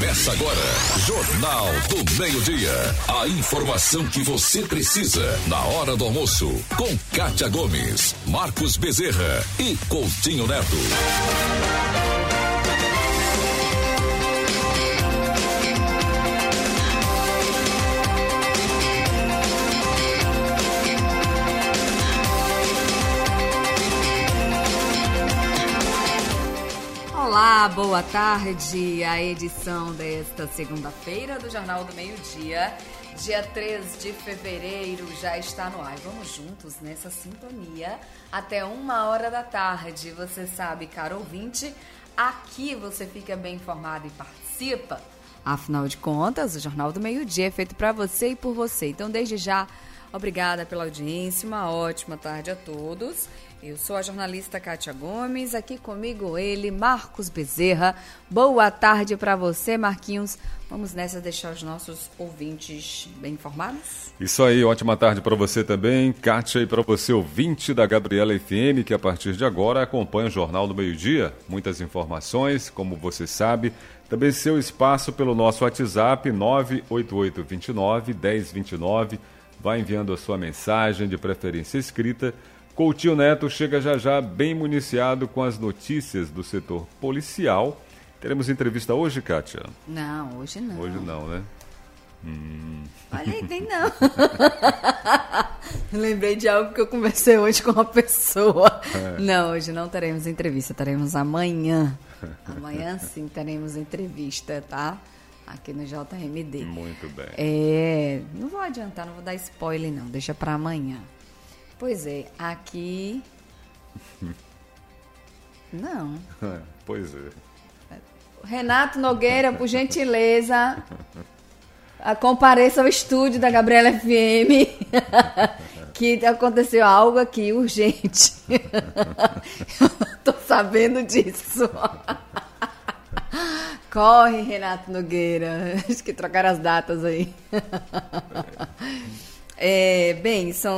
Começa agora, Jornal do Meio-Dia. A informação que você precisa na hora do almoço. Com Kátia Gomes, Marcos Bezerra e Coutinho Neto. Olá, boa tarde. A edição desta segunda-feira do Jornal do Meio-Dia, dia 3 de fevereiro, já está no ar. Vamos juntos nessa sintonia até 1h da tarde. Você sabe, caro ouvinte, aqui você fica bem informado e participa. Afinal de contas, o Jornal do Meio-Dia é feito para você e por você. Então, desde já, obrigada pela audiência, uma ótima tarde a todos. Eu sou a jornalista Kátia Gomes, aqui comigo ele, Marcos Bezerra. Boa tarde para você, Marquinhos. Vamos nessa deixar os nossos ouvintes bem informados? Isso aí, ótima tarde para você também, Kátia, e para você, ouvinte da Gabriela FM, que a partir de agora acompanha o Jornal do Meio-Dia. Muitas informações, como você sabe. Também seu espaço pelo nosso WhatsApp, 98829-1029. Vai enviando a sua mensagem, de preferência escrita. Coutinho Neto chega já bem municiado com as notícias do setor policial. Teremos entrevista hoje, Kátia? Não, hoje não. Hoje não, né? Olha aí, tem não. Lembrei de algo que eu conversei hoje com uma pessoa. Não, hoje não teremos entrevista, teremos amanhã. Amanhã sim teremos entrevista, tá? Aqui no JMD. Muito bem. Não vou adiantar, não vou dar spoiler não, deixa para amanhã. Pois é, aqui... Não. Pois é. Renato Nogueira, por gentileza, compareça ao estúdio da Gabriela FM, que aconteceu algo aqui urgente. Eu não tô sabendo disso. Corre, Renato Nogueira. Acho que trocaram as datas aí. Bem, são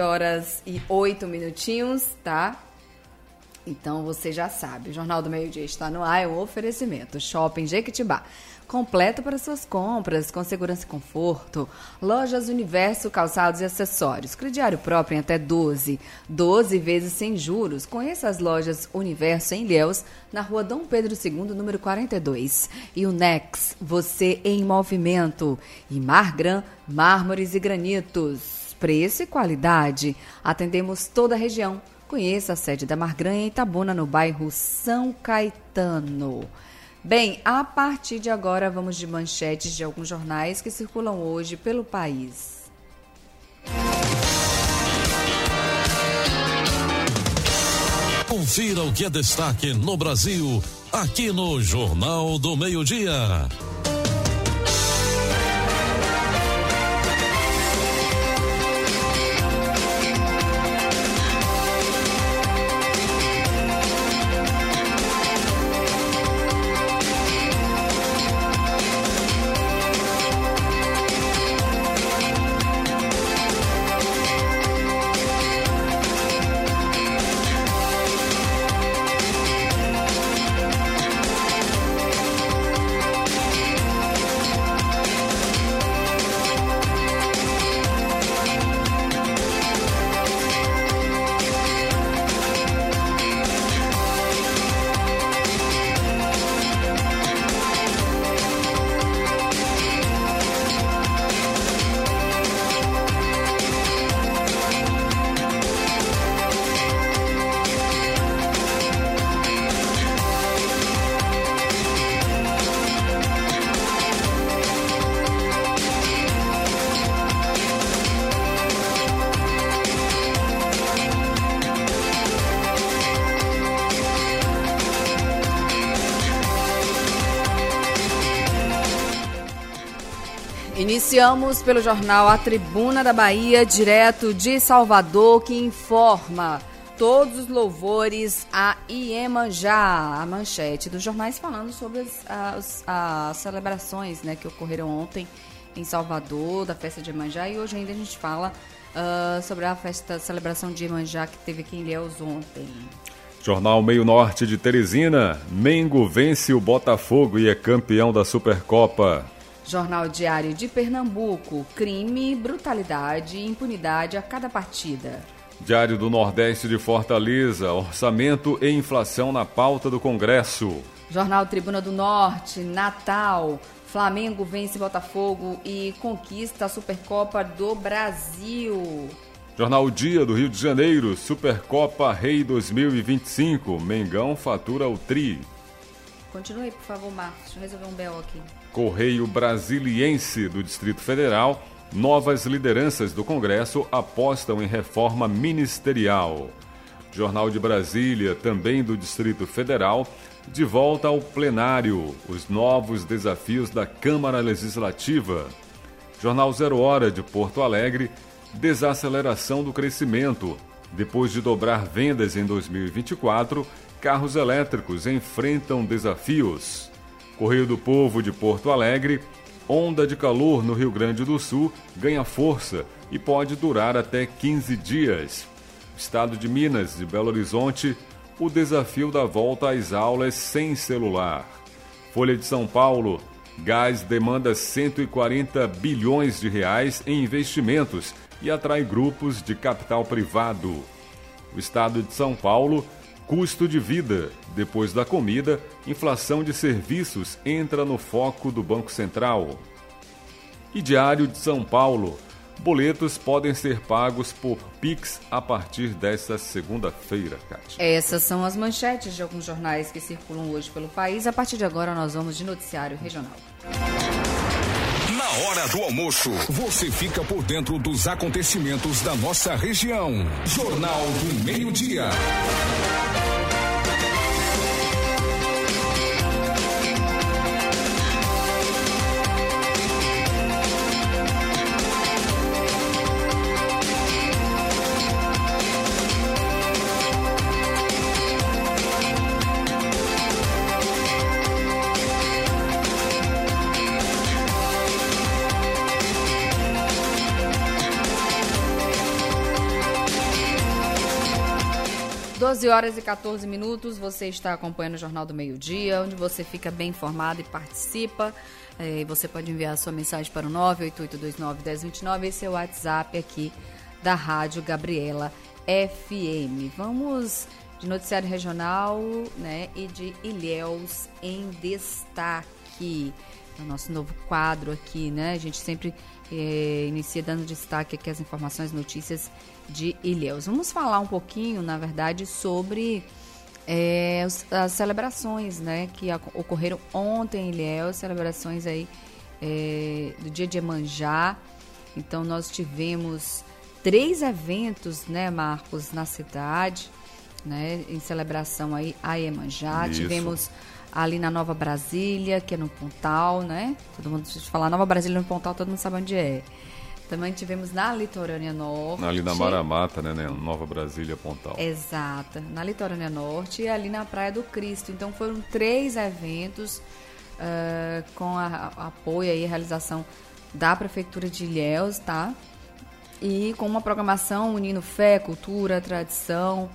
12h08, tá? Então você já sabe, o Jornal do Meio-Dia está no ar, é um oferecimento. Shopping Jequitibá, completo para suas compras, com segurança e conforto. Lojas Universo, calçados e acessórios. Crediário próprio em até 12 vezes sem juros. Conheça as lojas Universo em Ilhéus, na rua Dom Pedro II, número 42. E o Nex, você em movimento. E Margran, mármores e granitos. Preço e qualidade. Atendemos toda a região. Conheça a sede da Margran em Itabuna, no bairro São Caetano. Bem, a partir de agora vamos de manchetes de alguns jornais que circulam hoje pelo país. Confira o que é destaque no Brasil, aqui no Jornal do Meio-Dia. Iniciamos pelo jornal A Tribuna da Bahia, direto de Salvador, que informa todos os louvores a Iemanjá. A manchete dos jornais falando sobre as celebrações, né, que ocorreram ontem em Salvador, da festa de Iemanjá, e hoje ainda a gente fala sobre a celebração de Iemanjá que teve aqui em Ilhéus ontem. Jornal Meio Norte de Teresina, Mengo vence o Botafogo e é campeão da Supercopa. Jornal Diário de Pernambuco, crime, brutalidade e impunidade a cada partida. Diário do Nordeste de Fortaleza, orçamento e inflação na pauta do Congresso. Jornal Tribuna do Norte, Natal, Flamengo vence Botafogo e conquista a Supercopa do Brasil. Jornal Dia do Rio de Janeiro, Supercopa Rei 2025, Mengão fatura o tri. Continue, por favor, Marcos, deixa eu resolver um BO aqui. Correio Brasiliense do Distrito Federal, novas lideranças do Congresso apostam em reforma ministerial. Jornal de Brasília, também do Distrito Federal, de volta ao plenário, os novos desafios da Câmara Legislativa. Jornal 0 Hora de Porto Alegre, desaceleração do crescimento. Depois de dobrar vendas em 2024, carros elétricos enfrentam desafios. Correio do Povo de Porto Alegre, onda de calor no Rio Grande do Sul ganha força e pode durar até 15 dias. Estado de Minas e Belo Horizonte, o desafio da volta às aulas sem celular. Folha de São Paulo, gás demanda 140 bilhões de reais em investimentos e atrai grupos de capital privado. O Estado de São Paulo, custo de vida. Depois da comida, inflação de serviços entra no foco do Banco Central. E Diário de São Paulo, boletos podem ser pagos por Pix a partir desta segunda-feira, Kátia. Essas são as manchetes de alguns jornais que circulam hoje pelo país. A partir de agora nós vamos de noticiário regional. Na hora do almoço, você fica por dentro dos acontecimentos da nossa região. Jornal do Meio-Dia. Horas e 14 minutos, você está acompanhando o Jornal do Meio-Dia, onde você fica bem informado e participa. Você pode enviar a sua mensagem para o 988291029, esse é o WhatsApp aqui da Rádio Gabriela FM. Vamos de noticiário regional, né, e de Ilhéus em destaque. É o nosso novo quadro aqui, né? A gente sempre inicia dando destaque aqui às informações, notícias de Ilhéus. Vamos falar um pouquinho, na verdade, sobre as celebrações, né, que ocorreram ontem em Ilhéus, celebrações aí do Dia de Iemanjá. Então, nós tivemos 3 eventos, né, Marcos, na cidade, né, em celebração aí a Iemanjá. Isso. Tivemos ali na Nova Brasília, que é no Pontal, né? Todo mundo, se falar Nova Brasília no Pontal, todo mundo sabe onde é. Também tivemos na Litorânea Norte. Ali na Maramata, né? Nova Brasília, Pontal. Exato. Na Litorânea Norte e ali na Praia do Cristo. Então foram 3 eventos com apoio e realização da Prefeitura de Ilhéus, tá? E com uma programação unindo fé, cultura, tradição.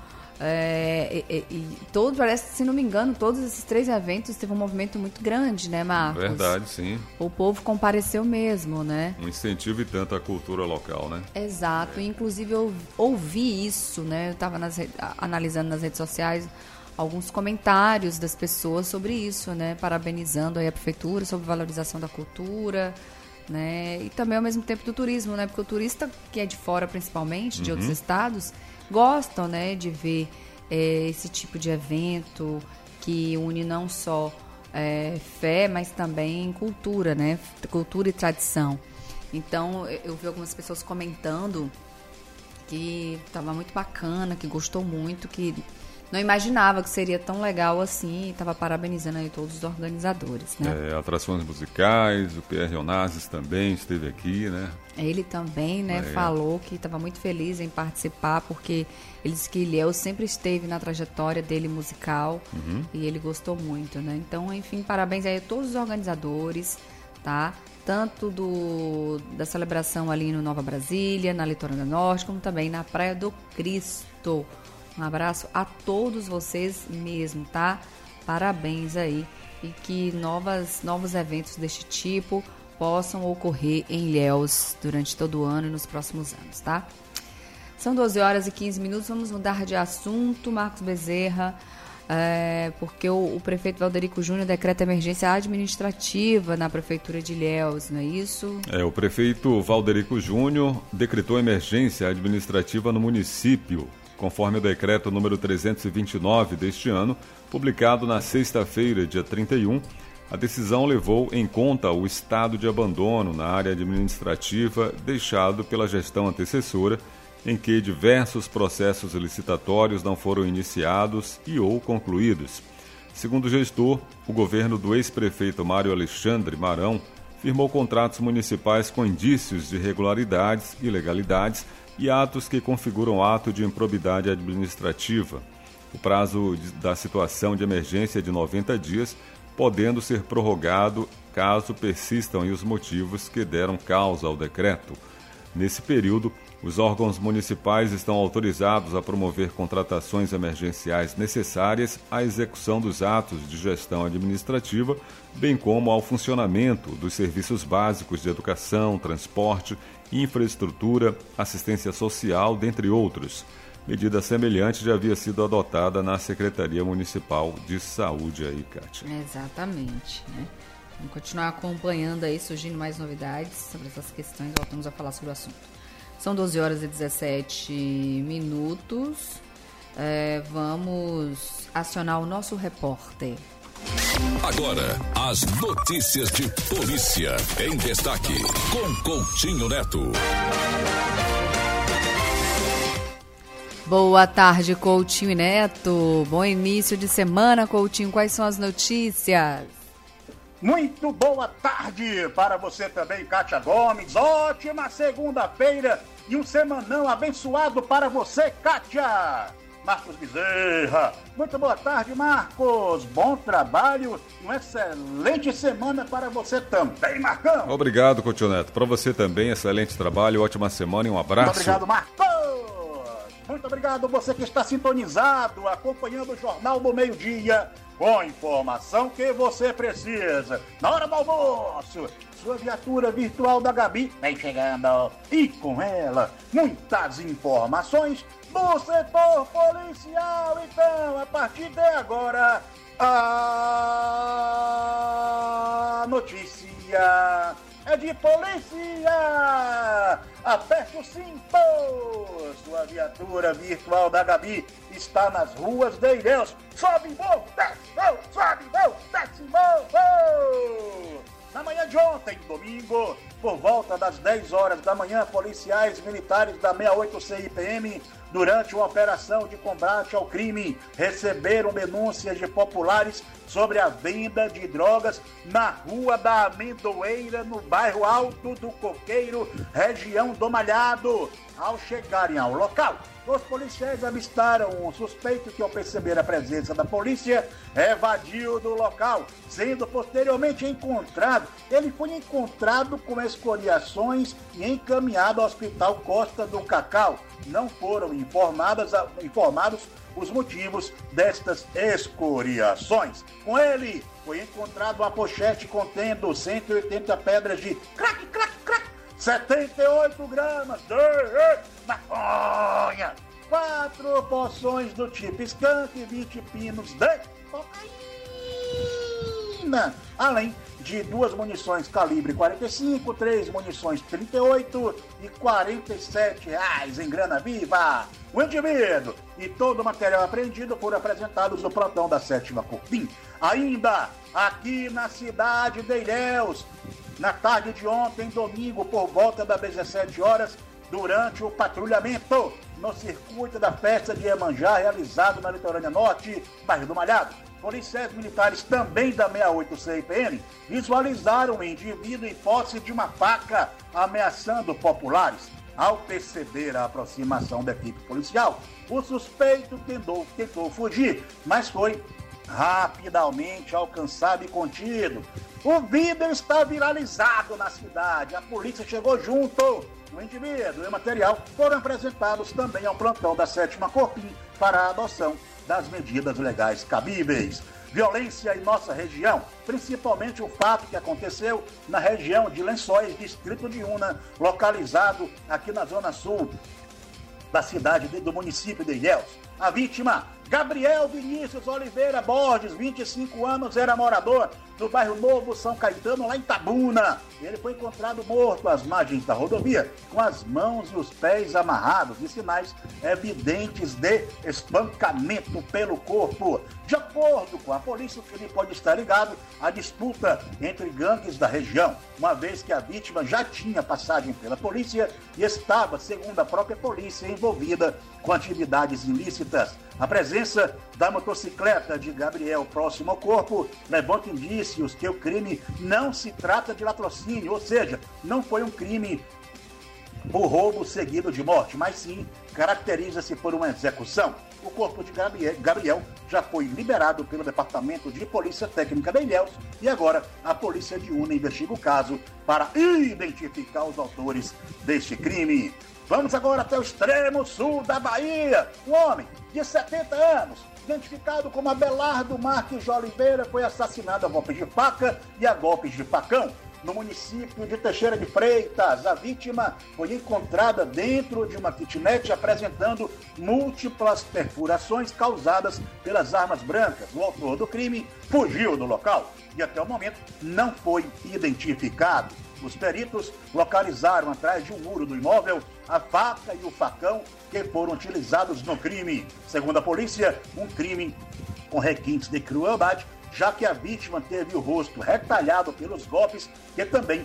Todos, parece, se não me engano, todos esses 3 eventos teve um movimento muito grande, né, Marcos? Verdade, sim. O povo compareceu mesmo, né? Um incentivo e tanto à cultura local, né? Exato, inclusive eu ouvi isso, né? Eu estava analisando nas redes sociais alguns comentários das pessoas sobre isso, né? Parabenizando aí a prefeitura sobre valorização da cultura, né? E também ao mesmo tempo do turismo, né? Porque o turista que é de fora, principalmente, de outros estados, gostam, né, de ver esse tipo de evento que une não só fé, mas também cultura, né? Cultura e tradição. Então, eu vi algumas pessoas comentando que estava muito bacana, que gostou muito, que não imaginava que seria tão legal assim, e estava parabenizando aí todos os organizadores, né? Atrações musicais, o Pierre Onassis também esteve aqui, né? Ele também, né, falou que estava muito feliz em participar, porque ele disse que Ilhéus sempre esteve na trajetória dele musical, e ele gostou muito, né? Então, enfim, parabéns aí a todos os organizadores, tá? Tanto da celebração ali no Nova Brasília, na Litorânea Norte, como também na Praia do Cristo. Um abraço a todos vocês mesmo, tá? Parabéns aí. E que novos eventos deste tipo possam ocorrer em Ilhéus durante todo o ano e nos próximos anos, tá? São 12 horas e 15 minutos, vamos mudar de assunto, Marcos Bezerra, porque o prefeito Valderico Júnior decreta emergência administrativa na prefeitura de Ilhéus, não é isso? O prefeito Valderico Júnior decretou emergência administrativa no município, conforme o decreto número 329 deste ano, publicado na sexta-feira, dia 31, a decisão levou em conta o estado de abandono na área administrativa deixado pela gestão antecessora, em que diversos processos licitatórios não foram iniciados e ou concluídos. Segundo o gestor, o governo do ex-prefeito Mário Alexandre Marão firmou contratos municipais com indícios de irregularidades, ilegalidades e atos que configuram ato de improbidade administrativa. O prazo da situação de emergência é de 90 dias, podendo ser prorrogado caso persistam os motivos que deram causa ao decreto. Nesse período, os órgãos municipais estão autorizados a promover contratações emergenciais necessárias à execução dos atos de gestão administrativa, bem como ao funcionamento dos serviços básicos de educação, transporte, infraestrutura, assistência social, dentre outros. Medida semelhante já havia sido adotada na Secretaria Municipal de Saúde aí, Kátia. Exatamente, né? Vamos continuar acompanhando aí, surgindo mais novidades sobre essas questões, voltamos a falar sobre o assunto. São 12 horas e 17 minutos. Vamos acionar o nosso repórter. Agora, as notícias de polícia em destaque, com Coutinho Neto. Boa tarde, Coutinho Neto. Bom início de semana, Coutinho. Quais são as notícias? Muito boa tarde para você também, Kátia Gomes. Ótima segunda-feira e um semanão abençoado para você, Kátia. Marcos Bezerra. Muito boa tarde, Marcos. Bom trabalho e uma excelente semana para você também, Marcão. Obrigado, Coutinho Neto. Para você também, excelente trabalho, ótima semana e um abraço. Muito obrigado, Marcos. Muito obrigado você que está sintonizado, acompanhando o Jornal do Meio-Dia, com informação que você precisa. Na hora do almoço, sua viatura virtual da Gabi vem chegando. E com ela, muitas informações do setor policial. Então, a partir de agora, a notícia é de polícia. Aperte o cinto. Sua viatura virtual da Gabi está nas ruas de Ilhéus. Sobe morro, desce morro, sobe morro, desce morro. Na manhã de ontem, domingo, por volta das 10 horas da manhã, policiais militares da 68 CIPM, durante uma operação de combate ao crime, receberam denúncias de populares sobre a venda de drogas na Rua da Amendoeira, no bairro Alto do Coqueiro, região do Malhado. Ao chegarem ao local, os policiais avistaram um suspeito que, ao perceber a presença da polícia, evadiu do local, sendo posteriormente encontrado. Ele foi encontrado com escoriações e encaminhado ao Hospital Costa do Cacau. Não foram informados os motivos destas escoriações. Com ele, foi encontrado uma pochete contendo 180 pedras de crack, crack, crack, 78 gramas de maconha, 4 porções do tipo skunk e 20 pinos de cocaína, além de 2 munições calibre 45, 3 munições 38 e R$47 em grana viva. O indivíduo e todo o material apreendido foram apresentados no plantão da 7ª Cofim. Ainda aqui na cidade de Ilhéus, na tarde de ontem, domingo, por volta das 17 horas, durante o patrulhamento no circuito da festa de Iemanjá, realizado na Litorânea Norte, bairro do Malhado, policiais militares também da 68 CIPM visualizaram um indivíduo em posse de uma faca ameaçando populares. Ao perceber a aproximação da equipe policial, o suspeito tentou fugir, mas foi rapidamente alcançado e contido. O vídeo está viralizado na cidade. A polícia chegou junto O indivíduo e o material foram apresentados também ao plantão da 7ª Corpim para a adoção das medidas legais cabíveis. Violência em nossa região, principalmente o fato que aconteceu na região de Lençóis, distrito de Una, localizado aqui na zona sul da cidade do município de Ilhéus. A vítima, Gabriel Vinícius Oliveira Borges, 25 anos, era morador do bairro Novo São Caetano, lá em Tabuna. Ele foi encontrado morto às margens da rodovia, com as mãos e os pés amarrados e sinais evidentes de espancamento pelo corpo. De acordo com a polícia, o crime pode estar ligado à disputa entre gangues da região, uma vez que a vítima já tinha passagem pela polícia e estava, segundo a própria polícia, envolvida com atividades ilícitas. A presença da motocicleta de Gabriel próximo ao corpo levanta indícios que o crime não se trata de latrocínio, ou seja, não foi um crime por roubo seguido de morte, mas sim caracteriza-se por uma execução. O corpo de Gabriel já foi liberado pelo Departamento de Polícia Técnica de Ilhéus e agora a Polícia de Una investiga o caso para identificar os autores deste crime. Vamos agora até o extremo sul da Bahia. Um homem de 70 anos, identificado como Abelardo Marques de Oliveira, foi assassinado a golpes de faca e a golpes de facão no município de Teixeira de Freitas. A vítima foi encontrada dentro de uma kitnet apresentando múltiplas perfurações causadas pelas armas brancas. O autor do crime fugiu do local e até o momento não foi identificado. Os peritos localizaram atrás de um muro do imóvel a faca e o facão que foram utilizados no crime. Segundo a polícia, um crime com requintes de crueldade, já que a vítima teve o rosto retalhado pelos golpes que também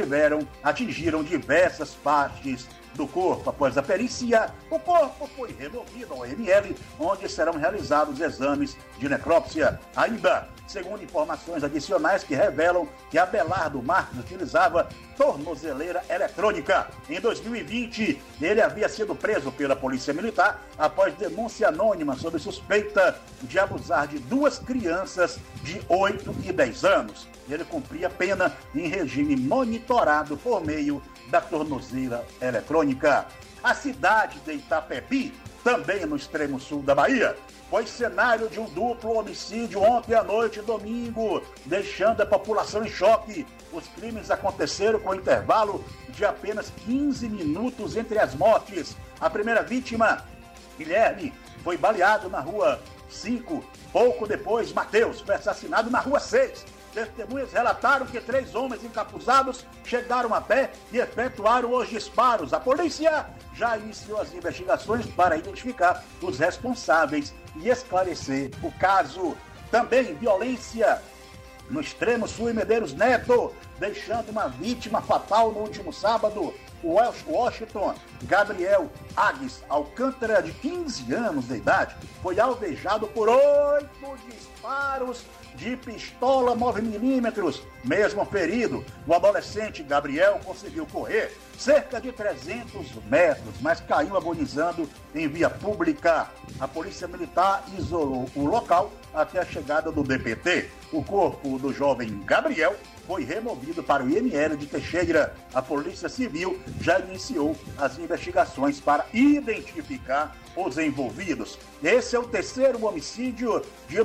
atingiram diversas partes do corpo. Após a perícia, o corpo foi removido ao ML, onde serão realizados exames de necrópsia. Ainda, segundo informações adicionais que revelam que Abelardo Marques utilizava tornozeleira eletrônica. Em 2020, ele havia sido preso pela Polícia Militar após denúncia anônima sobre suspeita de abusar de 2 crianças de 8 e 10 anos. Ele cumpria pena em regime monitorado por meio da tornozeleira eletrônica. A cidade de Itapebi, também no extremo sul da Bahia, foi cenário de um duplo homicídio ontem à noite, domingo, deixando a população em choque. Os crimes aconteceram com intervalo de apenas 15 minutos entre as mortes. A primeira vítima, Guilherme, foi baleado na rua 5. Pouco depois, Mateus foi assassinado na rua 6. Testemunhas relataram que 3 homens encapuzados chegaram a pé e efetuaram os disparos. A polícia já iniciou as investigações para identificar os responsáveis e esclarecer o caso. Também violência no extremo sul em Medeiros Neto, deixando uma vítima fatal no último sábado. O Washington Gabriel Agues Alcântara, de 15 anos de idade, foi alvejado por 8 disparos de pistola 9mm. Mesmo ferido, o adolescente Gabriel conseguiu correr cerca de 300 metros, mas caiu agonizando em via pública. A Polícia Militar isolou o local até a chegada do DPT. O corpo do jovem Gabriel foi removido para o IML de Teixeira. A Polícia Civil já iniciou as investigações para identificar os envolvidos. Esse é o 3º homicídio de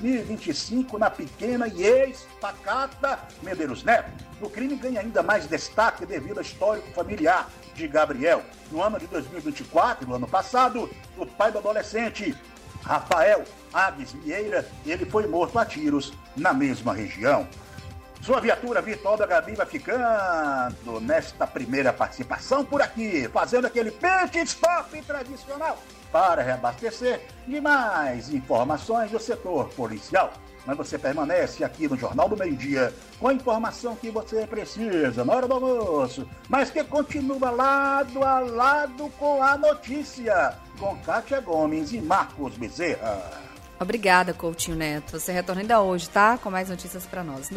2025 na pequena e ex-pacata Medeiros Neto. O crime ganha ainda mais destaque devido ao histórico familiar de Gabriel. No ano de 2024, no ano passado, o pai do adolescente, Rafael Agues Vieira, ele foi morto a tiros na mesma região. Sua viatura virtual da Gabi vai ficando nesta primeira participação por aqui, fazendo aquele pit stop tradicional para reabastecer de mais informações do setor policial. Mas você permanece aqui no Jornal do Meio-Dia com a informação que você precisa na hora do almoço, mas que continua lado a lado com a notícia, com Kátia Gomes e Marcos Bezerra. Obrigada, Coutinho Neto. Você retorna ainda hoje, tá? Com mais notícias para nós.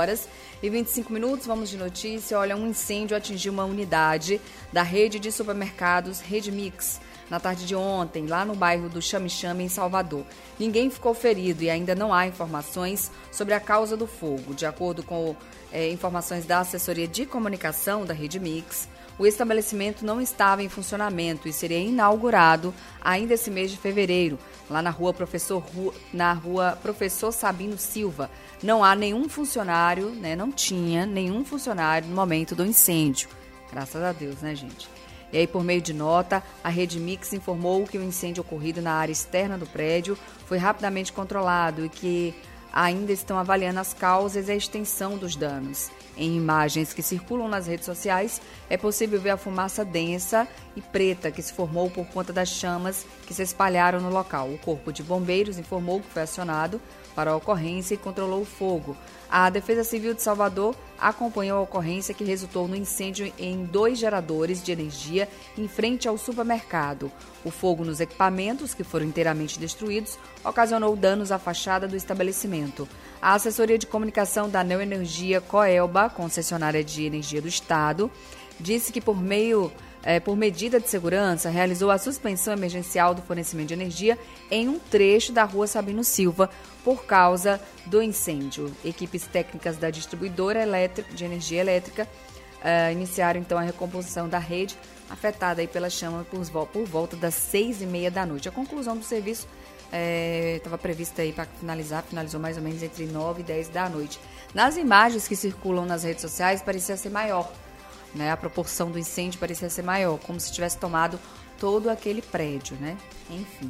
12h25, vamos de notícia. Olha, um incêndio atingiu uma unidade da rede de supermercados Rede Mix, na tarde de ontem, lá no bairro do Chame-Chame, em Salvador. Ninguém ficou ferido e ainda não há informações sobre a causa do fogo. De acordo com informações da assessoria de comunicação da Rede Mix, o estabelecimento não estava em funcionamento e seria inaugurado ainda esse mês de fevereiro, lá na rua Professor Sabino Silva. Não há nenhum funcionário, né? Não tinha nenhum funcionário no momento do incêndio. Graças a Deus, né, gente? E aí, por meio de nota, a Rede Mix informou que o incêndio ocorrido na área externa do prédio foi rapidamente controlado e que ainda estão avaliando as causas e a extensão dos danos. Em imagens que circulam nas redes sociais, é possível ver a fumaça densa e preta que se formou por conta das chamas que se espalharam no local. O Corpo de Bombeiros informou que foi acionado para a ocorrência e controlou o fogo. A Defesa Civil de Salvador acompanhou a ocorrência que resultou no incêndio em 2 geradores de energia em frente ao supermercado. O fogo nos equipamentos, que foram inteiramente destruídos, ocasionou danos à fachada do estabelecimento. A assessoria de comunicação da Neoenergia Coelba, concessionária de energia do Estado, disse que por medida de segurança, realizou a suspensão emergencial do fornecimento de energia em um trecho da rua Sabino Silva por causa do incêndio. Equipes técnicas da distribuidora de energia elétrica iniciaram então a recomposição da rede afetada aí pela chama por volta das 6h30 da noite. A conclusão do serviço estava prevista aí para finalizou mais ou menos entre 9 e 10 da noite. Nas imagens que circulam nas redes sociais parecia ser maior, né? A proporção do incêndio parecia ser maior, como se tivesse tomado todo aquele prédio, né? Enfim.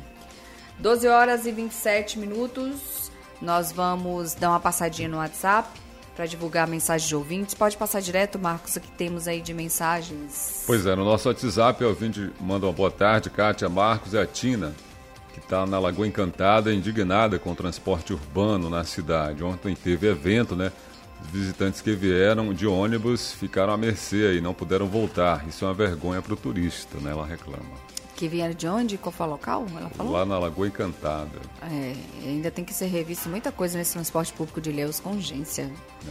12h27, nós vamos dar uma passadinha no WhatsApp para divulgar a mensagem de ouvintes. Pode passar direto, Marcos, o que temos aí de mensagens. Pois é, no nosso WhatsApp, o ouvinte manda uma boa tarde, Kátia, Marcos e a Tina, que está na Lagoa Encantada, indignada com o transporte urbano na cidade. Ontem teve evento, né? Os visitantes que vieram de ônibus ficaram à mercê e não puderam voltar. Isso é uma vergonha para o turista, né? Ela reclama. Que vieram de onde? Qual foi o local? Ela falou? Lá na Lagoa Encantada. Ainda tem que ser revista muita coisa nesse transporte público de Ilhéus com urgência.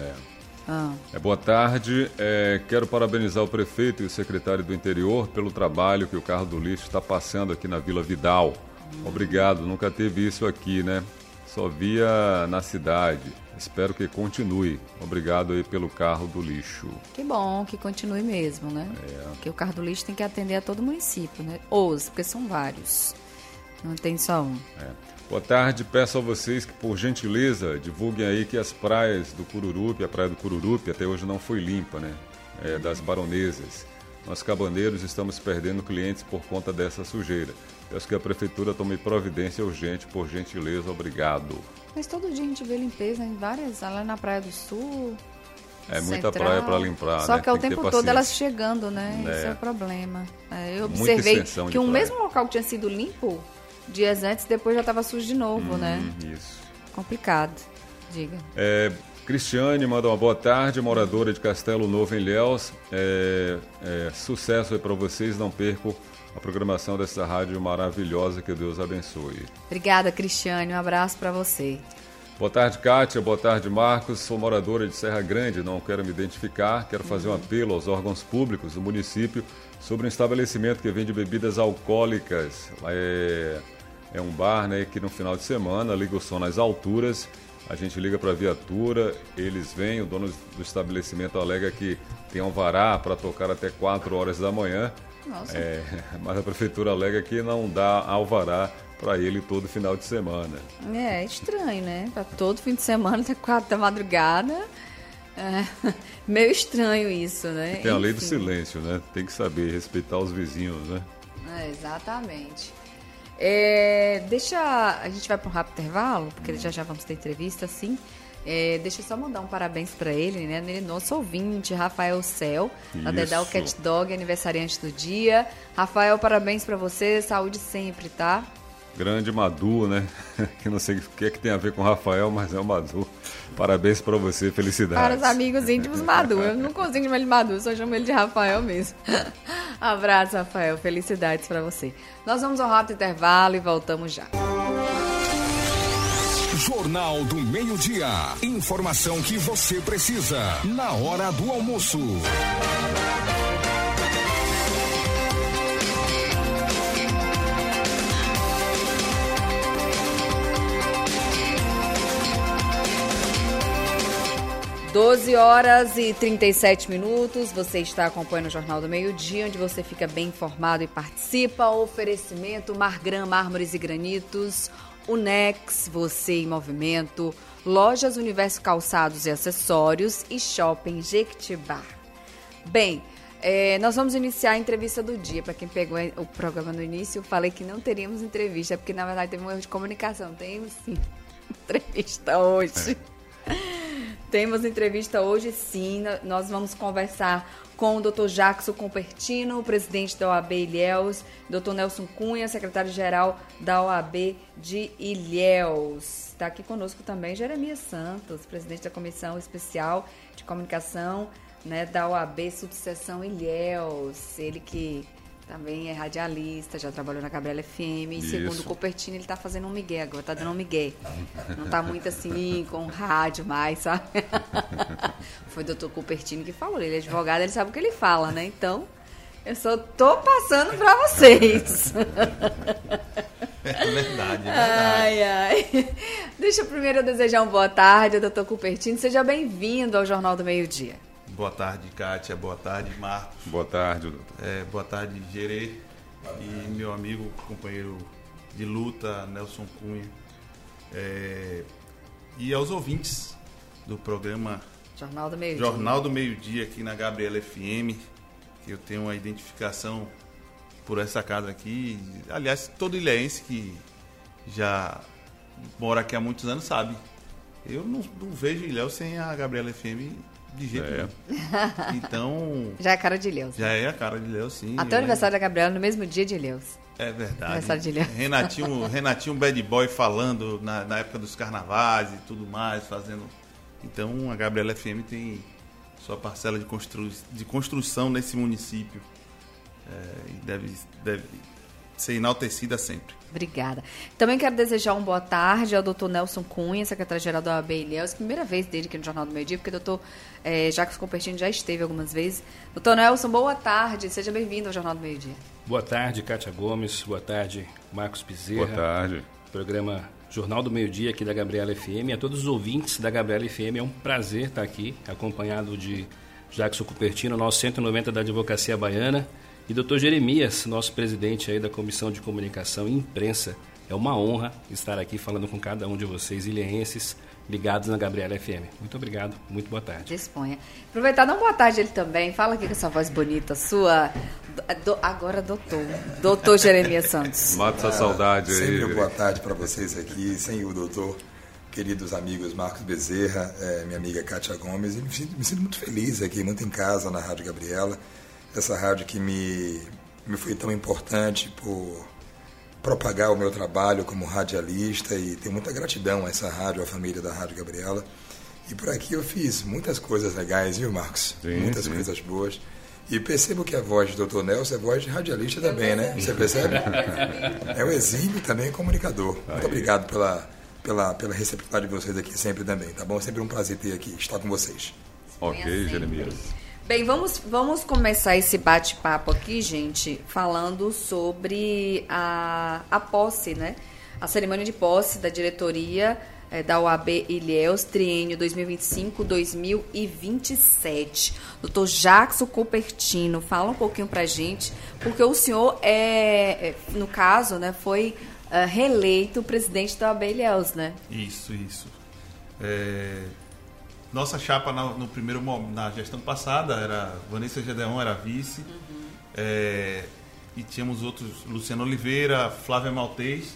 Boa tarde. Quero parabenizar o prefeito e o secretário do Interior pelo trabalho que o carro do lixo está passando aqui na Vila Vidal. Obrigado. Nunca teve isso aqui, né? Só via na cidade. Espero que continue. Obrigado aí pelo carro do lixo. Que bom que continue mesmo, né? Porque o carro do lixo tem que atender a todo o município, né? Porque são vários. Não tem só um. Boa tarde. Peço a vocês que, por gentileza, divulguem aí que as praias do Cururupi, a praia do Cururupi, até hoje não foi limpa, né? Das Baronesas. Nós cabaneiros estamos perdendo clientes por conta dessa sujeira. Peço que a prefeitura tome providência urgente, por gentileza. Obrigado. Mas todo dia a gente vê limpeza em várias, lá na Praia do Sul. Muita praia para limpar. Só que é o tempo todo elas chegando, né? Esse é o problema. Eu observei que um mesmo local que tinha sido limpo, dias antes, depois já estava sujo de novo, né? Isso. Complicado. Diga. Cristiane manda uma boa tarde, moradora de Castelo Novo em Ilhéus. Sucesso aí para vocês, não percam a programação dessa rádio maravilhosa, que Deus abençoe. Obrigada, Cristiane, um abraço para você. Boa tarde, Kátia, boa tarde, Marcos. Sou moradora de Serra Grande, não quero me identificar. Quero fazer um apelo aos órgãos públicos do município sobre um estabelecimento que vende bebidas alcoólicas. É um bar, né, que no final de semana liga o som nas alturas. A gente liga para a viatura, eles vêm, o dono do estabelecimento alega que tem alvará para tocar até 4 horas da manhã. Nossa. Mas a prefeitura alega que não dá alvará para ele todo final de semana. É estranho, né? Para todo fim de semana até 4 da madrugada. Meio estranho isso, né? Tem a lei do silêncio, né? Tem que saber respeitar os vizinhos, né? Exatamente. A gente vai para um rápido intervalo, porque já vamos ter entrevista, sim. Deixa eu só mandar um parabéns para ele, né? Nosso ouvinte, Rafael Cel, da Dedal Cat Dog, aniversariante do dia. Rafael, parabéns para você, saúde sempre, tá? Grande Madu, né? Que não sei o que tem a ver com o Rafael, mas é o Madu. Parabéns para você, felicidades. Para os amigos íntimos, Madu. Eu não consigo chamar ele de Madu, só chamo ele de Rafael mesmo. Abraço, Rafael. Felicidades para você. Nós vamos ao rápido intervalo e voltamos já. Jornal do Meio-Dia. Informação que você precisa na hora do almoço. 12 horas e 37 minutos, você está acompanhando o Jornal do Meio-Dia, onde você fica bem informado e participa. Oferecimento Margran Mármores e Granitos, Unex, você em movimento, Lojas Universo Calçados e Acessórios e Shopping Jequitibá. Bem, nós vamos iniciar a entrevista do dia. Para quem pegou o programa no início, eu falei que não teríamos entrevista, porque na verdade teve um erro de comunicação. Temos sim entrevista hoje. Temos entrevista hoje, sim. Nós vamos conversar com o Dr. Jackson Cupertino, presidente da OAB Ilhéus, Dr. Nelson Cunha, secretário-geral da OAB de Ilhéus. Está aqui conosco também Jeremias Santos, presidente da Comissão Especial de Comunicação, né, da OAB Subseção Ilhéus. Ele que também é radialista, já trabalhou na Gabriela FM. E segundo o Cupertino, ele está fazendo um migué agora, está dando um migué. Não está muito assim com rádio mais, sabe? Foi o doutor Cupertino que falou, ele é advogado, ele sabe o que ele fala, né? Então, eu só tô passando para vocês. É verdade. Ai. Deixa eu primeiro desejar uma boa tarde ao doutor Cupertino. Seja bem-vindo ao Jornal do Meio-Dia. Boa tarde, Kátia. Boa tarde, Marcos. Boa tarde, doutor. Boa tarde, Gerê. E meu amigo, companheiro de luta, Nelson Cunha. E aos ouvintes do programa Jornal do Meio-Dia. Jornal do Meio-Dia aqui na Gabriela FM, que eu tenho uma identificação por essa casa aqui. Aliás, todo ilhéense que já mora aqui há muitos anos sabe. Eu não vejo Ilhéus sem a Gabriela FM de jeito nenhum. Então... Já é a cara de Ilhéus. Já é a cara de Ilhéus, sim. Até o aniversário da Gabriela no mesmo dia de Ilhéus. É verdade. Aniversário de Ilhéus. Renatinho Bad Boy falando na época dos carnavais e tudo mais, fazendo... Então, a Gabriela FM tem sua parcela de construção nesse município. E deve ser enaltecida sempre. Obrigada. Também quero desejar uma boa tarde ao doutor Nelson Cunha, secretário-geral da OAB Ilhéus, primeira vez dele aqui no Jornal do Meio-Dia, porque o doutor Jackson Cupertino já esteve algumas vezes. Doutor Nelson, boa tarde, seja bem-vindo ao Jornal do Meio-Dia. Boa tarde, Kátia Gomes, boa tarde, Marcos Bezerra. Boa tarde. Programa Jornal do Meio-Dia aqui da Gabriela FM. A todos os ouvintes da Gabriela FM, é um prazer estar aqui, acompanhado de Jackson Cupertino, nosso 190 da Advocacia Baiana, e doutor Jeremias, nosso presidente aí da Comissão de Comunicação e Imprensa. É uma honra estar aqui falando com cada um de vocês, ilhéenses, ligados na Gabriela FM. Muito obrigado, muito boa tarde. Disponha. Aproveitar, dá uma boa tarde ele também. Fala aqui com essa voz bonita sua. Agora, doutor Jeremias Santos. Mata essa saudade aí. Sempre boa tarde para vocês aqui, sem o doutor, queridos amigos Marcos Bezerra, minha amiga Kátia Gomes. E me sinto muito feliz aqui, muito em casa na Rádio Gabriela. Essa rádio que me foi tão importante por propagar o meu trabalho como radialista, e tenho muita gratidão a essa rádio, à família da Rádio Gabriela. E por aqui eu fiz muitas coisas legais, viu, Marcos? Muitas coisas boas. E percebo que a voz do Dr. Nelson é voz de radialista também, né? Você percebe? É um exímio também comunicador. Muito obrigado pela receptividade de vocês aqui sempre também, tá bom? É sempre um prazer ter aqui, estar com vocês. Ok, Jeremias. Bem, vamos começar esse bate-papo aqui, gente, falando sobre a posse, né? A cerimônia de posse da diretoria da OAB Ilhéus, triênio 2025-2027. Doutor Jackson Cupertino, fala um pouquinho pra gente, porque o senhor, no caso, né, foi reeleito presidente da OAB Ilhéus, né? Isso. Nossa chapa na gestão passada era Vanessa Gedeon, era vice, e tínhamos outros, Luciano Oliveira, Flávia Maltês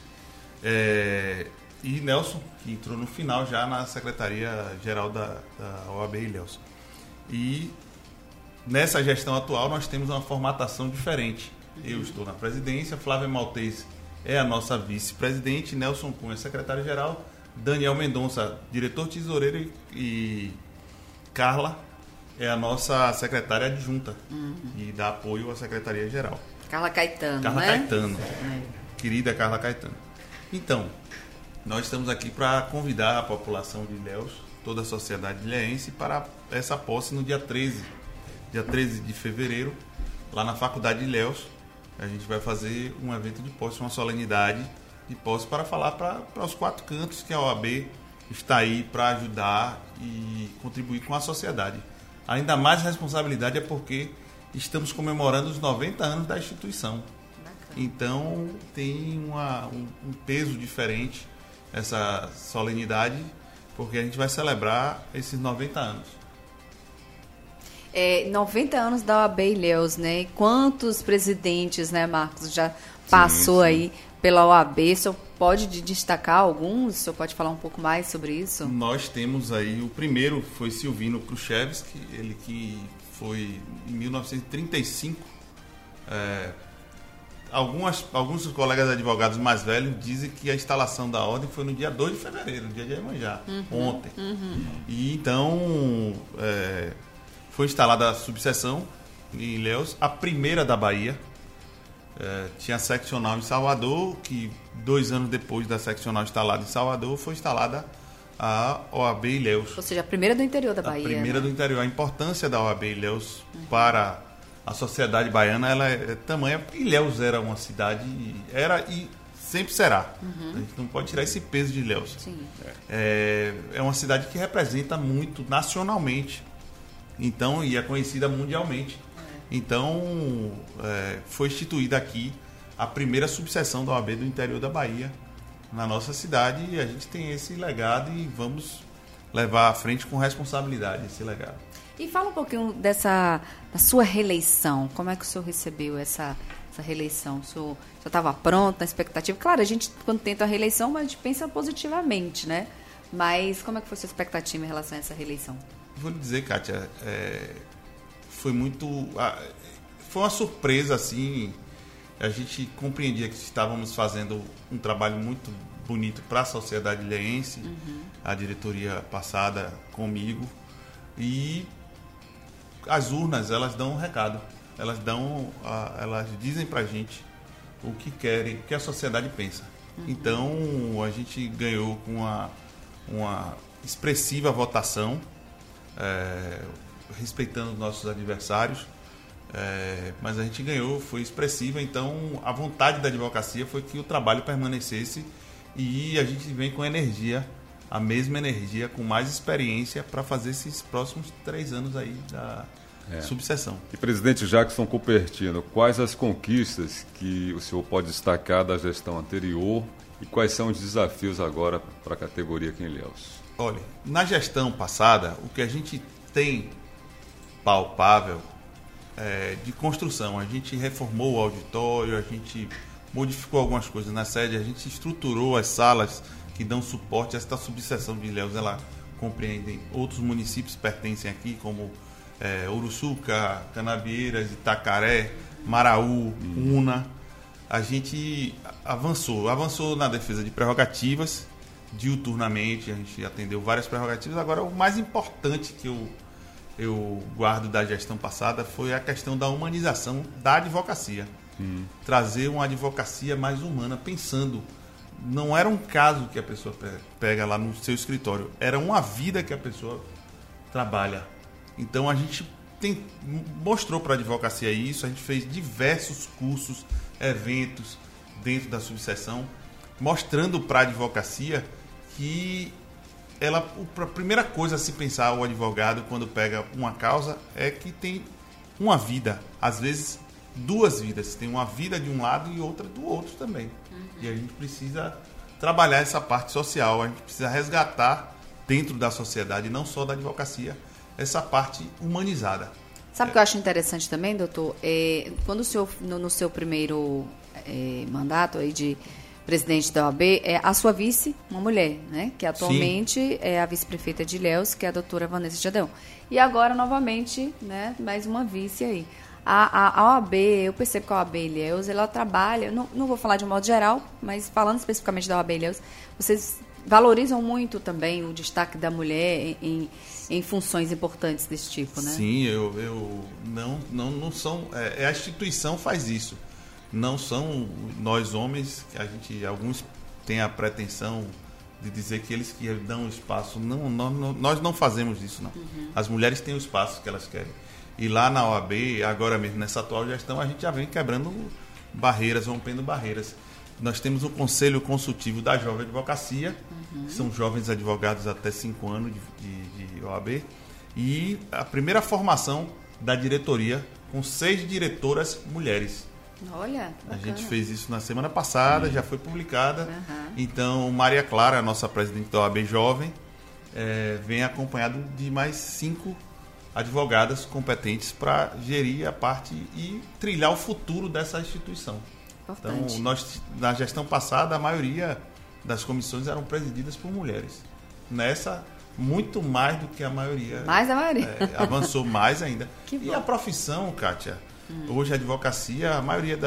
e Nelson, que entrou no final já na Secretaria-Geral da OAB Ilhéus. E nessa gestão atual nós temos uma formatação diferente. Eu estou na presidência, Flávia Maltês é a nossa vice-presidente, Nelson Cunha, secretário-geral, Daniel Mendonça, diretor tesoureiro, e Carla é a nossa secretária adjunta e dá apoio à Secretaria-Geral. Carla Caetano, Carla né? Caetano, querida Carla Caetano. Então, nós estamos aqui para convidar a população de Ilhéus, toda a sociedade ilhéense, para essa posse no dia 13 de fevereiro, lá na Faculdade de Ilhéus. A gente vai fazer um evento de posse, uma solenidade de posse, para falar para os quatro cantos que a OAB está aí para ajudar e contribuir com a sociedade. Ainda mais responsabilidade é porque estamos comemorando os 90 anos da instituição. Então tem um peso diferente essa solenidade, porque a gente vai celebrar esses 90 anos. 90 anos da OAB Ilhéus, né? E quantos presidentes, né, Marcos, já passou aí pela OAB? O senhor pode destacar alguns? O senhor pode falar um pouco mais sobre isso? Nós temos aí, o primeiro foi Silvino Khrushchevsky, ele que foi em 1935. Alguns colegas advogados mais velhos dizem que a instalação da ordem foi no dia 2 de fevereiro, dia de Iemanjá, ontem. E então foi instalada a subseção em Ilhéus, a primeira da Bahia. Tinha a seccional em Salvador, que 2 anos depois da seccional instalada em Salvador, foi instalada a OAB Ilhéus. Ou seja, a primeira do interior da Bahia. A primeira do interior. A importância da OAB Ilhéus para a sociedade baiana, ela é tamanha, porque Ilhéus era uma cidade, era e sempre será. A gente não pode tirar esse peso de Ilhéus. É uma cidade que representa muito nacionalmente, então, e é conhecida mundialmente. Então, foi instituída aqui a primeira subseção da OAB do interior da Bahia, na nossa cidade, e a gente tem esse legado e vamos levar à frente com responsabilidade esse legado. E fala um pouquinho da sua reeleição. Como é que o senhor recebeu essa reeleição? O senhor já estava pronto, na expectativa? Claro, a gente, quando tenta a reeleição, a gente pensa positivamente, né? Mas como é que foi a sua expectativa em relação a essa reeleição? Vou lhe dizer, Kátia, foi uma surpresa, assim. A gente compreendia que estávamos fazendo um trabalho muito bonito para a sociedade ilhéense, a diretoria passada comigo, e as urnas, elas dão um recado, elas dizem para a gente o que querem, o que a sociedade pensa. Então, a gente ganhou com uma expressiva votação, respeitando os nossos adversários, mas a gente ganhou, foi expressiva. Então a vontade da advocacia foi que o trabalho permanecesse, e a gente vem com energia, a mesma energia, com mais experiência para fazer esses próximos 3 anos aí da subseção. E presidente Jackson Cupertino, quais as conquistas que o senhor pode destacar da gestão anterior e quais são os desafios agora para a categoria aqui em Ilhéus? Olha, na gestão passada, o que a gente tem palpável de construção, a gente reformou o auditório, a gente modificou algumas coisas na sede, a gente estruturou as salas que dão suporte a esta subseção de Ilhéus. Ela compreende outros municípios que pertencem aqui, como Uruçuca, Canavieiras, Itacaré, Maraú, Una. A gente avançou na defesa de prerrogativas, diuturnamente, a gente atendeu várias prerrogativas. Agora, o mais importante que eu guardo da gestão passada foi a questão da humanização da advocacia. Trazer uma advocacia mais humana, pensando, não era um caso que a pessoa pega lá no seu escritório, era uma vida que a pessoa trabalha. Então a gente mostrou para a advocacia isso, a gente fez diversos cursos, eventos dentro da subseção, mostrando para a advocacia que a primeira coisa a se pensar o advogado quando pega uma causa é que tem uma vida, às vezes 2 vidas, tem uma vida de um lado e outra do outro também. E a gente precisa trabalhar essa parte social, a gente precisa resgatar dentro da sociedade, não só da advocacia, essa parte humanizada. Sabe o que eu acho interessante também, doutor? Quando o senhor, no seu primeiro mandato aí de presidente da OAB, a sua vice, uma mulher, né? Que atualmente é a vice-prefeita de Ilhéus, que é a doutora Vanessa Gedeon. E agora, novamente, né, mais uma vice aí. A OAB, eu percebo que a OAB Ilhéus, ela trabalha, não vou falar de um modo geral, mas falando especificamente da OAB Ilhéus, vocês valorizam muito também o destaque da mulher em funções importantes desse tipo, né? Sim, eu não são... a instituição faz isso. Não são nós homens, alguns têm a pretensão de dizer que eles que dão espaço. Nós não fazemos isso, não. As mulheres têm o espaço que elas querem. E lá na OAB, agora mesmo, nessa atual gestão, a gente já vem quebrando barreiras, rompendo barreiras. nós temos o Conselho Consultivo da Jovem Advocacia, que são jovens advogados até 5 anos de OAB, e a primeira formação da diretoria com 6 diretoras mulheres. Olha, a bacana. gente fez isso na semana passada, já foi publicada. Então, Maria Clara, a nossa presidente da OAB Jovem, vem acompanhado de mais 5 advogadas competentes para gerir a parte e trilhar o futuro dessa instituição. Importante. Então, nós, na gestão passada, a maioria das comissões eram presididas por mulheres. Nessa, muito mais do que a maioria. Mais a maioria. Avançou mais ainda. Que e bom. a profissão, Kátia, hoje a advocacia, a maioria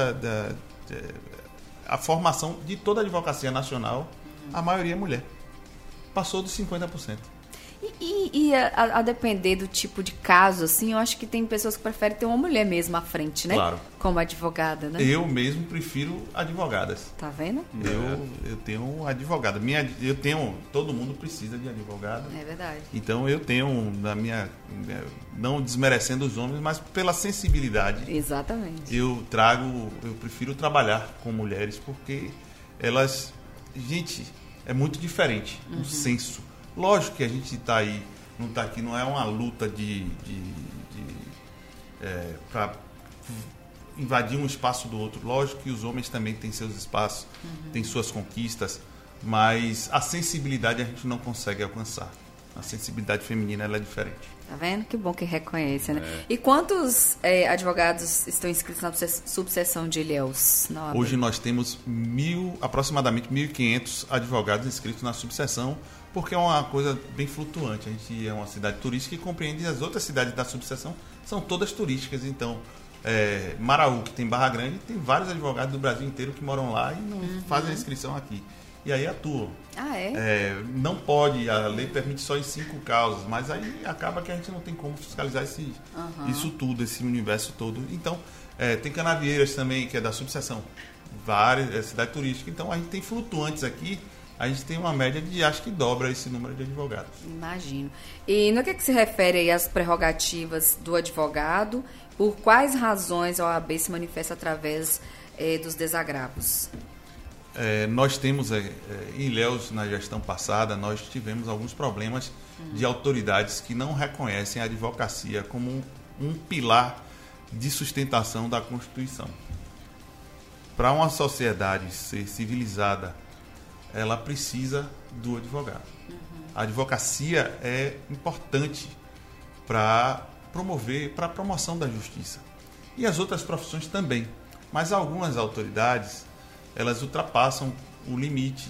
a formação de toda a advocacia nacional, a maioria é mulher. Passou dos 50%. E a depender do tipo de caso, assim, eu acho que tem pessoas que preferem ter uma mulher mesmo à frente, né? Claro. Como advogada, né? Eu mesmo prefiro advogadas. Tá vendo? Eu tenho advogada. Todo mundo precisa de advogada. É verdade. Então eu tenho, não desmerecendo os homens, mas pela sensibilidade. Exatamente. Eu prefiro trabalhar com mulheres porque elas, gente, é muito diferente o senso. Lógico que a gente está aí, não está aqui, não é uma luta para invadir um espaço do outro. Lógico que os homens também têm seus espaços, têm suas conquistas, mas a sensibilidade a gente não consegue alcançar. A sensibilidade feminina ela é diferente. Tá vendo? Que bom que reconhece, né? E quantos advogados estão inscritos na subseção de Ilhéus? Hoje nós temos aproximadamente 1.500 advogados inscritos na subseção, porque é uma coisa bem flutuante. A gente é uma cidade turística e compreende as outras cidades da subseção, são todas turísticas. Então, Maraú, que tem Barra Grande, tem vários advogados do Brasil inteiro que moram lá e não fazem a inscrição aqui. E aí atuam. Não pode, a lei permite só em 5 causas, mas aí acaba que a gente não tem como fiscalizar isso tudo, esse universo todo. Então, tem Canavieiras também, que é da subseção, várias, cidade turística. Então, a gente tem flutuantes aqui, a gente tem uma média de, acho que dobra esse número de advogados. Imagino. E no que se refere aí às prerrogativas do advogado, por quais razões a OAB se manifesta através dos desagravos? Nós temos, em Ilhéus, na gestão passada, nós tivemos alguns problemas de autoridades que não reconhecem a advocacia como um pilar de sustentação da Constituição. Para uma sociedade ser civilizada, ela precisa do advogado. A advocacia é importante para a promoção da justiça. E as outras profissões também. Mas algumas autoridades, elas ultrapassam o limite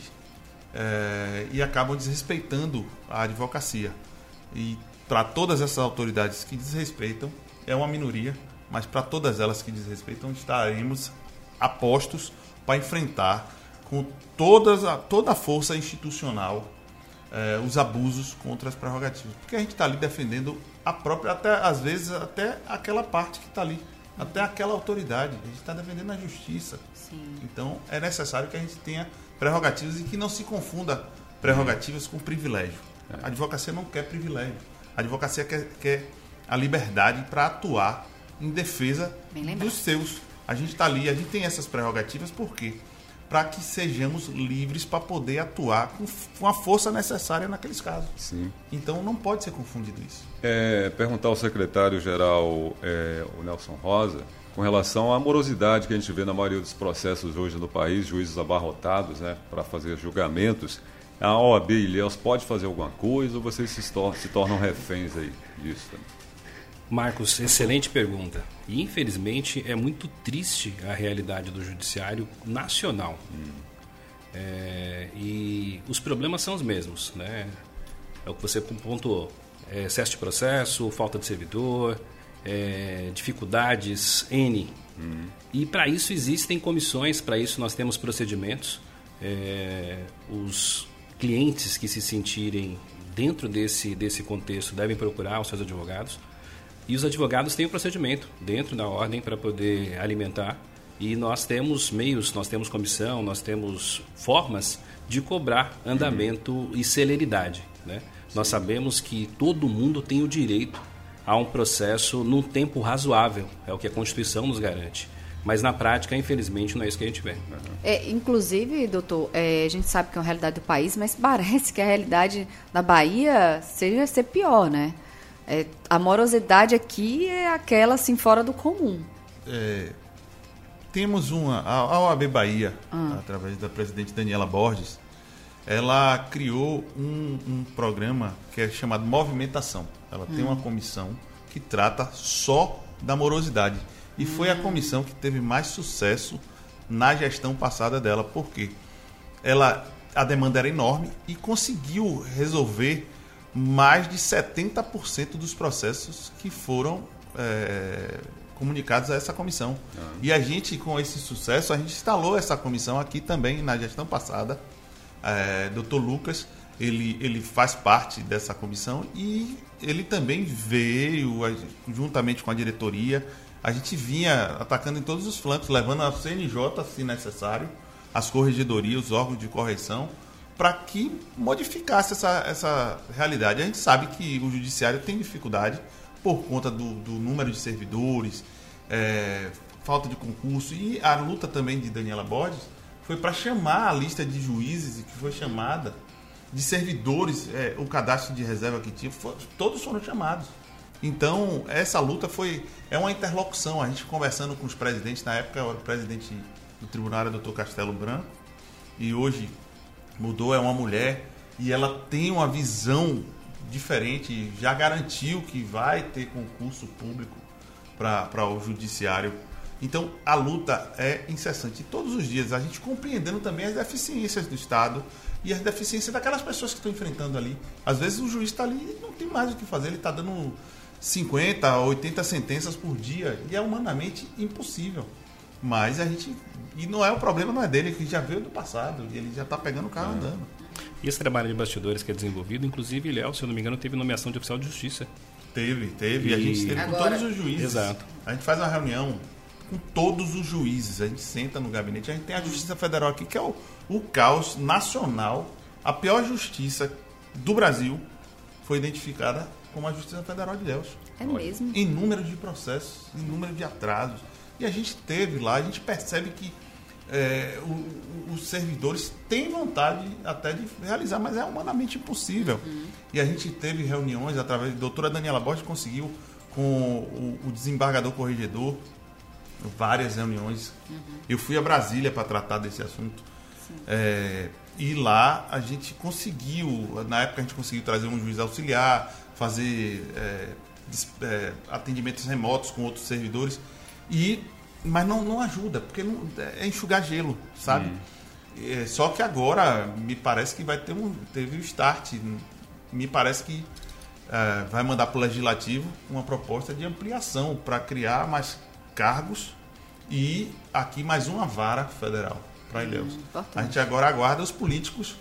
e acabam desrespeitando a advocacia. E para todas essas autoridades que desrespeitam, é uma minoria, mas para todas elas que desrespeitam, estaremos apostos para enfrentar com toda a força institucional os abusos contra as prerrogativas. Porque a gente está ali defendendo a própria, às vezes até aquela parte que está ali, até aquela autoridade. A gente está defendendo a justiça. Sim. Então, é necessário que a gente tenha prerrogativas e que não se confunda prerrogativas com privilégio. A advocacia não quer privilégio. A advocacia quer a liberdade para atuar em defesa dos seus. A gente está ali, a gente tem essas prerrogativas, por quê? Para que sejamos livres para poder atuar com a força necessária naqueles casos. Sim. Então, não pode ser confundido isso. Perguntar ao secretário-geral, o Nelson Rosa, com relação à morosidade que a gente vê na maioria dos processos hoje no país, juízes abarrotados, né, para fazer julgamentos. A OAB Ilhéus pode fazer alguma coisa ou vocês se tornam reféns aí disso também? Marcos, excelente pergunta. E, infelizmente, é muito triste a realidade do judiciário nacional. E os problemas são os mesmos, né? É o que você pontuou. Excesso de processo, falta de servidor, dificuldades N. E, para isso, existem comissões, para isso nós temos procedimentos. Os clientes que se sentirem dentro desse contexto devem procurar os seus advogados. E os advogados têm um procedimento dentro da ordem para poder alimentar. E nós temos meios, nós temos comissão, nós temos formas de cobrar andamento e celeridade, né? Nós sabemos que todo mundo tem o direito a um processo num tempo razoável, é o que a Constituição nos garante. Mas na prática, infelizmente, não é isso que a gente vê. Inclusive, doutor, a gente sabe que é uma realidade do país, mas parece que a realidade da Bahia seria ser pior, né? A morosidade aqui é aquela assim fora do comum. Temos a OAB Bahia, através da presidente Daniela Borges, ela criou um programa que é chamado Movimentação. Ela tem uma comissão que trata só da morosidade. E foi a comissão que teve mais sucesso na gestão passada dela, porque a demanda era enorme e conseguiu resolver mais de 70% dos processos que foram comunicados a essa comissão. E a gente, com esse sucesso, a gente instalou essa comissão aqui também na gestão passada. Dr. Lucas, ele faz parte dessa comissão e ele também veio, juntamente com a diretoria, a gente vinha atacando em todos os flancos, levando a CNJ, se necessário, as corregedorias, os órgãos de correção, para que modificasse essa realidade. A gente sabe que o judiciário tem dificuldade por conta do número de servidores, falta de concurso, e a luta também de Daniela Borges foi para chamar a lista de juízes, que foi chamada, de servidores, o cadastro de reserva que tinha, todos foram chamados. Então, essa luta é uma interlocução. A gente conversando com os presidentes, na época o presidente do tribunal era o Dr. Castelo Branco, e hoje mudou, é uma mulher, e ela tem uma visão diferente, já garantiu que vai ter concurso público para o judiciário. Então, a luta é incessante. E todos os dias, a gente compreendendo também as deficiências do Estado e as deficiências daquelas pessoas que estão enfrentando ali. Às vezes o juiz está ali e não tem mais o que fazer, ele está dando 50, 80 sentenças por dia, e é humanamente impossível. Mas a gente... E o problema não é dele, que já veio do passado, e ele já está pegando o carro andando. E esse trabalho de bastidores que é desenvolvido, inclusive, Léo, se eu não me engano, teve nomeação de oficial de justiça. Teve. E a gente teve com todos os juízes. Exato. A gente faz uma reunião com todos os juízes, a gente senta no gabinete, a gente tem a Justiça Federal aqui, que é o caos nacional. A pior justiça do Brasil foi identificada como a Justiça Federal de Ilhéus. É mesmo? Em número de processos, em número de atrasos. E a gente teve lá, a gente percebe que os servidores têm vontade até de realizar, mas é humanamente impossível. E a gente teve reuniões através... A doutora Daniela Borges conseguiu com o desembargador corregedor várias reuniões. Eu fui a Brasília para tratar desse assunto. E lá a gente conseguiu, na época a gente conseguiu trazer um juiz auxiliar, fazer atendimentos remotos com outros servidores, mas não ajuda, porque é enxugar gelo, sabe? Só que agora me parece que teve o start, me parece que vai mandar para o Legislativo uma proposta de ampliação para criar mais cargos e aqui mais uma vara federal para Ilhéus. A gente agora aguarda os políticos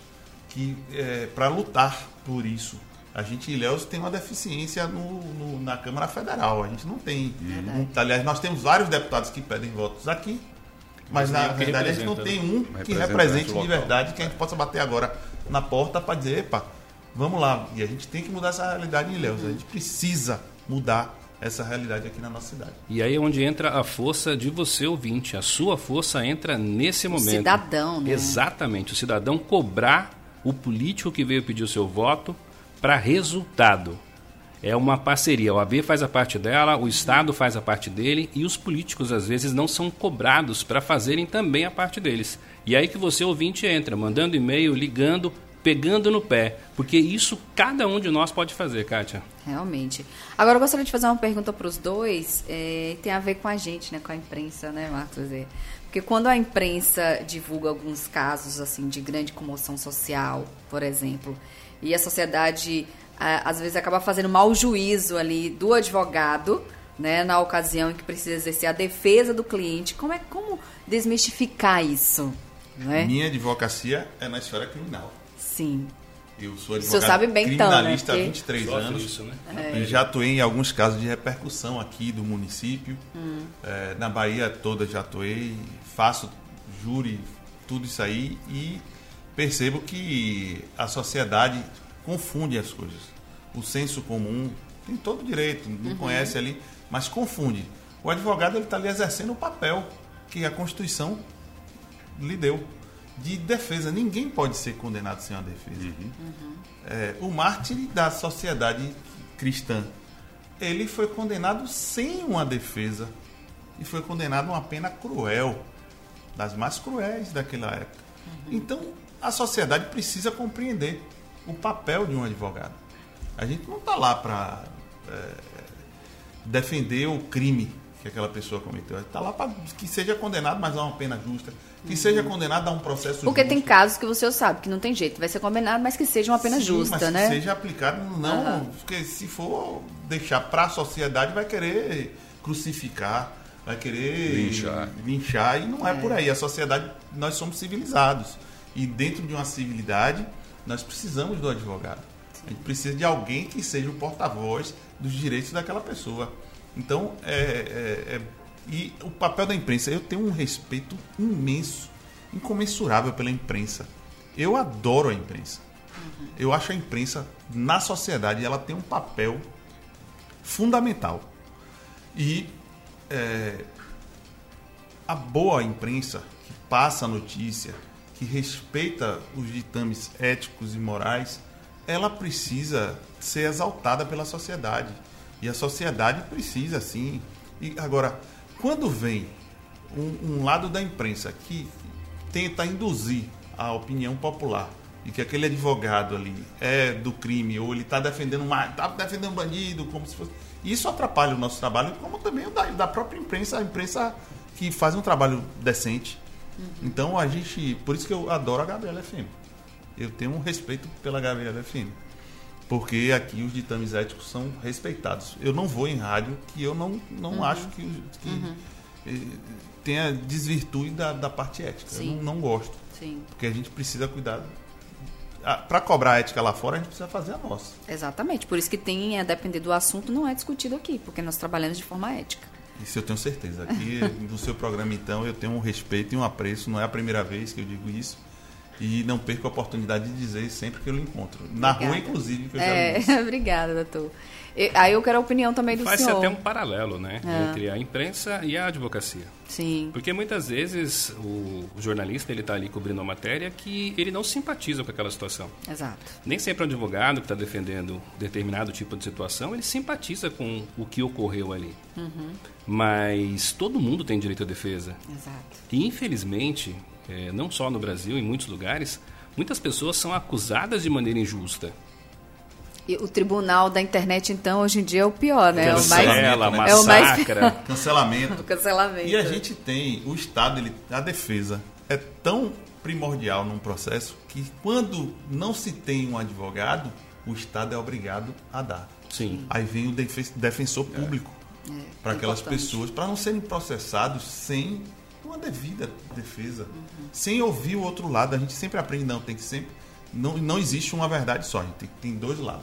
para lutar por isso. A gente, Ilhéus, tem uma deficiência na Câmara Federal. A gente não tem... aliás, nós temos vários deputados que pedem votos aqui, mas na verdade a gente não tem um que represente de verdade, que a gente possa bater agora na porta para dizer, epa, vamos lá. E a gente tem que mudar essa realidade em Ilhéus. A gente precisa mudar essa realidade aqui na nossa cidade. E aí é onde entra a força de você, ouvinte. A sua força entra nesse momento. O cidadão, né? Exatamente. O cidadão cobrar o político que veio pedir o seu voto para resultado. É uma parceria. A OAB faz a parte dela, o Estado faz a parte dele, e os políticos, às vezes, não são cobrados para fazerem também a parte deles. E aí que você, ouvinte, entra, mandando e-mail, ligando, pegando no pé, porque isso cada um de nós pode fazer, Kátia. Realmente. Agora eu gostaria de fazer uma pergunta para os dois, tem a ver com a gente, né, com a imprensa, né, Marcos? Porque quando a imprensa divulga alguns casos assim de grande comoção social, por exemplo, e a sociedade às vezes acaba fazendo mau juízo ali do advogado, né, na ocasião em que precisa exercer a defesa do cliente, como desmistificar isso? Né? Minha advocacia é na esfera criminal. Sim. Eu sou advogado Você sabe bem criminalista então, né? há 23 anos. Isso, né? E já atuei em alguns casos de repercussão aqui do município. Na Bahia toda já atuei, faço júri, tudo isso aí, e percebo que a sociedade confunde as coisas. O senso comum tem todo direito, não conhece ali, mas confunde. O advogado está ali exercendo o papel que a Constituição lhe deu, de defesa. Ninguém pode ser condenado sem uma defesa. O mártir da sociedade cristã, ele foi condenado sem uma defesa e foi condenado a uma pena cruel, das mais cruéis daquela época. Então, a sociedade precisa compreender o papel de um advogado. A gente não está lá para defender o crime que aquela pessoa cometeu. A gente está lá para que seja condenado, mas a uma pena justa, que seja condenado a um processo Porque justo. tem casos que o senhor sabe que não tem jeito, vai ser condenado, mas que seja uma pena Sim, justa, mas né? que seja aplicado, não, porque se for deixar para a sociedade, vai querer crucificar, vai querer linchar, e não é por aí. A sociedade, nós somos civilizados, e dentro de uma civilidade, nós precisamos do advogado. A gente precisa de alguém que seja o porta-voz dos direitos daquela pessoa. Então, e o papel da imprensa, eu tenho um respeito imenso, incomensurável pela imprensa. Eu adoro a imprensa. Eu acho a imprensa, na sociedade, ela tem um papel fundamental. E a boa imprensa, que passa a notícia, que respeita os ditames éticos e morais, ela precisa ser exaltada pela sociedade. E a sociedade precisa, sim. E agora, quando vem um lado da imprensa que tenta induzir a opinião popular e que aquele advogado ali é do crime, ou ele está defendendo um bandido, como se fosse... Isso atrapalha o nosso trabalho, como também o da própria imprensa, a imprensa que faz um trabalho decente. Então, por isso que eu adoro a Gabriela FM. Eu tenho um respeito pela Gabriela FM. Porque aqui os ditames éticos são respeitados. Eu não vou em rádio que eu não acho que tenha desvirtude da parte ética. Sim. Eu não gosto. Sim. Porque a gente precisa cuidar. Para cobrar a ética lá fora, a gente precisa fazer a nossa. Exatamente. Por isso que a depender do assunto, não é discutido aqui, porque nós trabalhamos de forma ética. Isso eu tenho certeza. Aqui no seu programa, então, eu tenho um respeito e um apreço. Não é a primeira vez que eu digo isso. E não perco a oportunidade de dizer sempre que eu lhe encontro. Na rua, inclusive, que eu já disse. Obrigada, doutor. Aí eu quero a opinião também do senhor. Faz-se até um paralelo, né? Entre a imprensa e a advocacia. Sim. Porque muitas vezes o jornalista está ali cobrindo uma matéria que ele não simpatiza com aquela situação. Exato. Nem sempre o advogado que está defendendo determinado tipo de situação, ele simpatiza com o que ocorreu ali. Mas todo mundo tem direito à defesa. Exato. E infelizmente, não só no Brasil, em muitos lugares, muitas pessoas são acusadas de maneira injusta. E o tribunal da internet, então, hoje em dia é o pior, né? Cancela, massacra. Cancelamento. O cancelamento. E a gente tem, o Estado, a defesa é tão primordial num processo que quando não se tem um advogado, o Estado é obrigado a dar. Sim. Aí vem o defensor público para aquelas pessoas, para não serem processados sem uma devida defesa, sem ouvir o outro lado. A gente sempre aprende, não existe uma verdade só, a gente tem dois lados.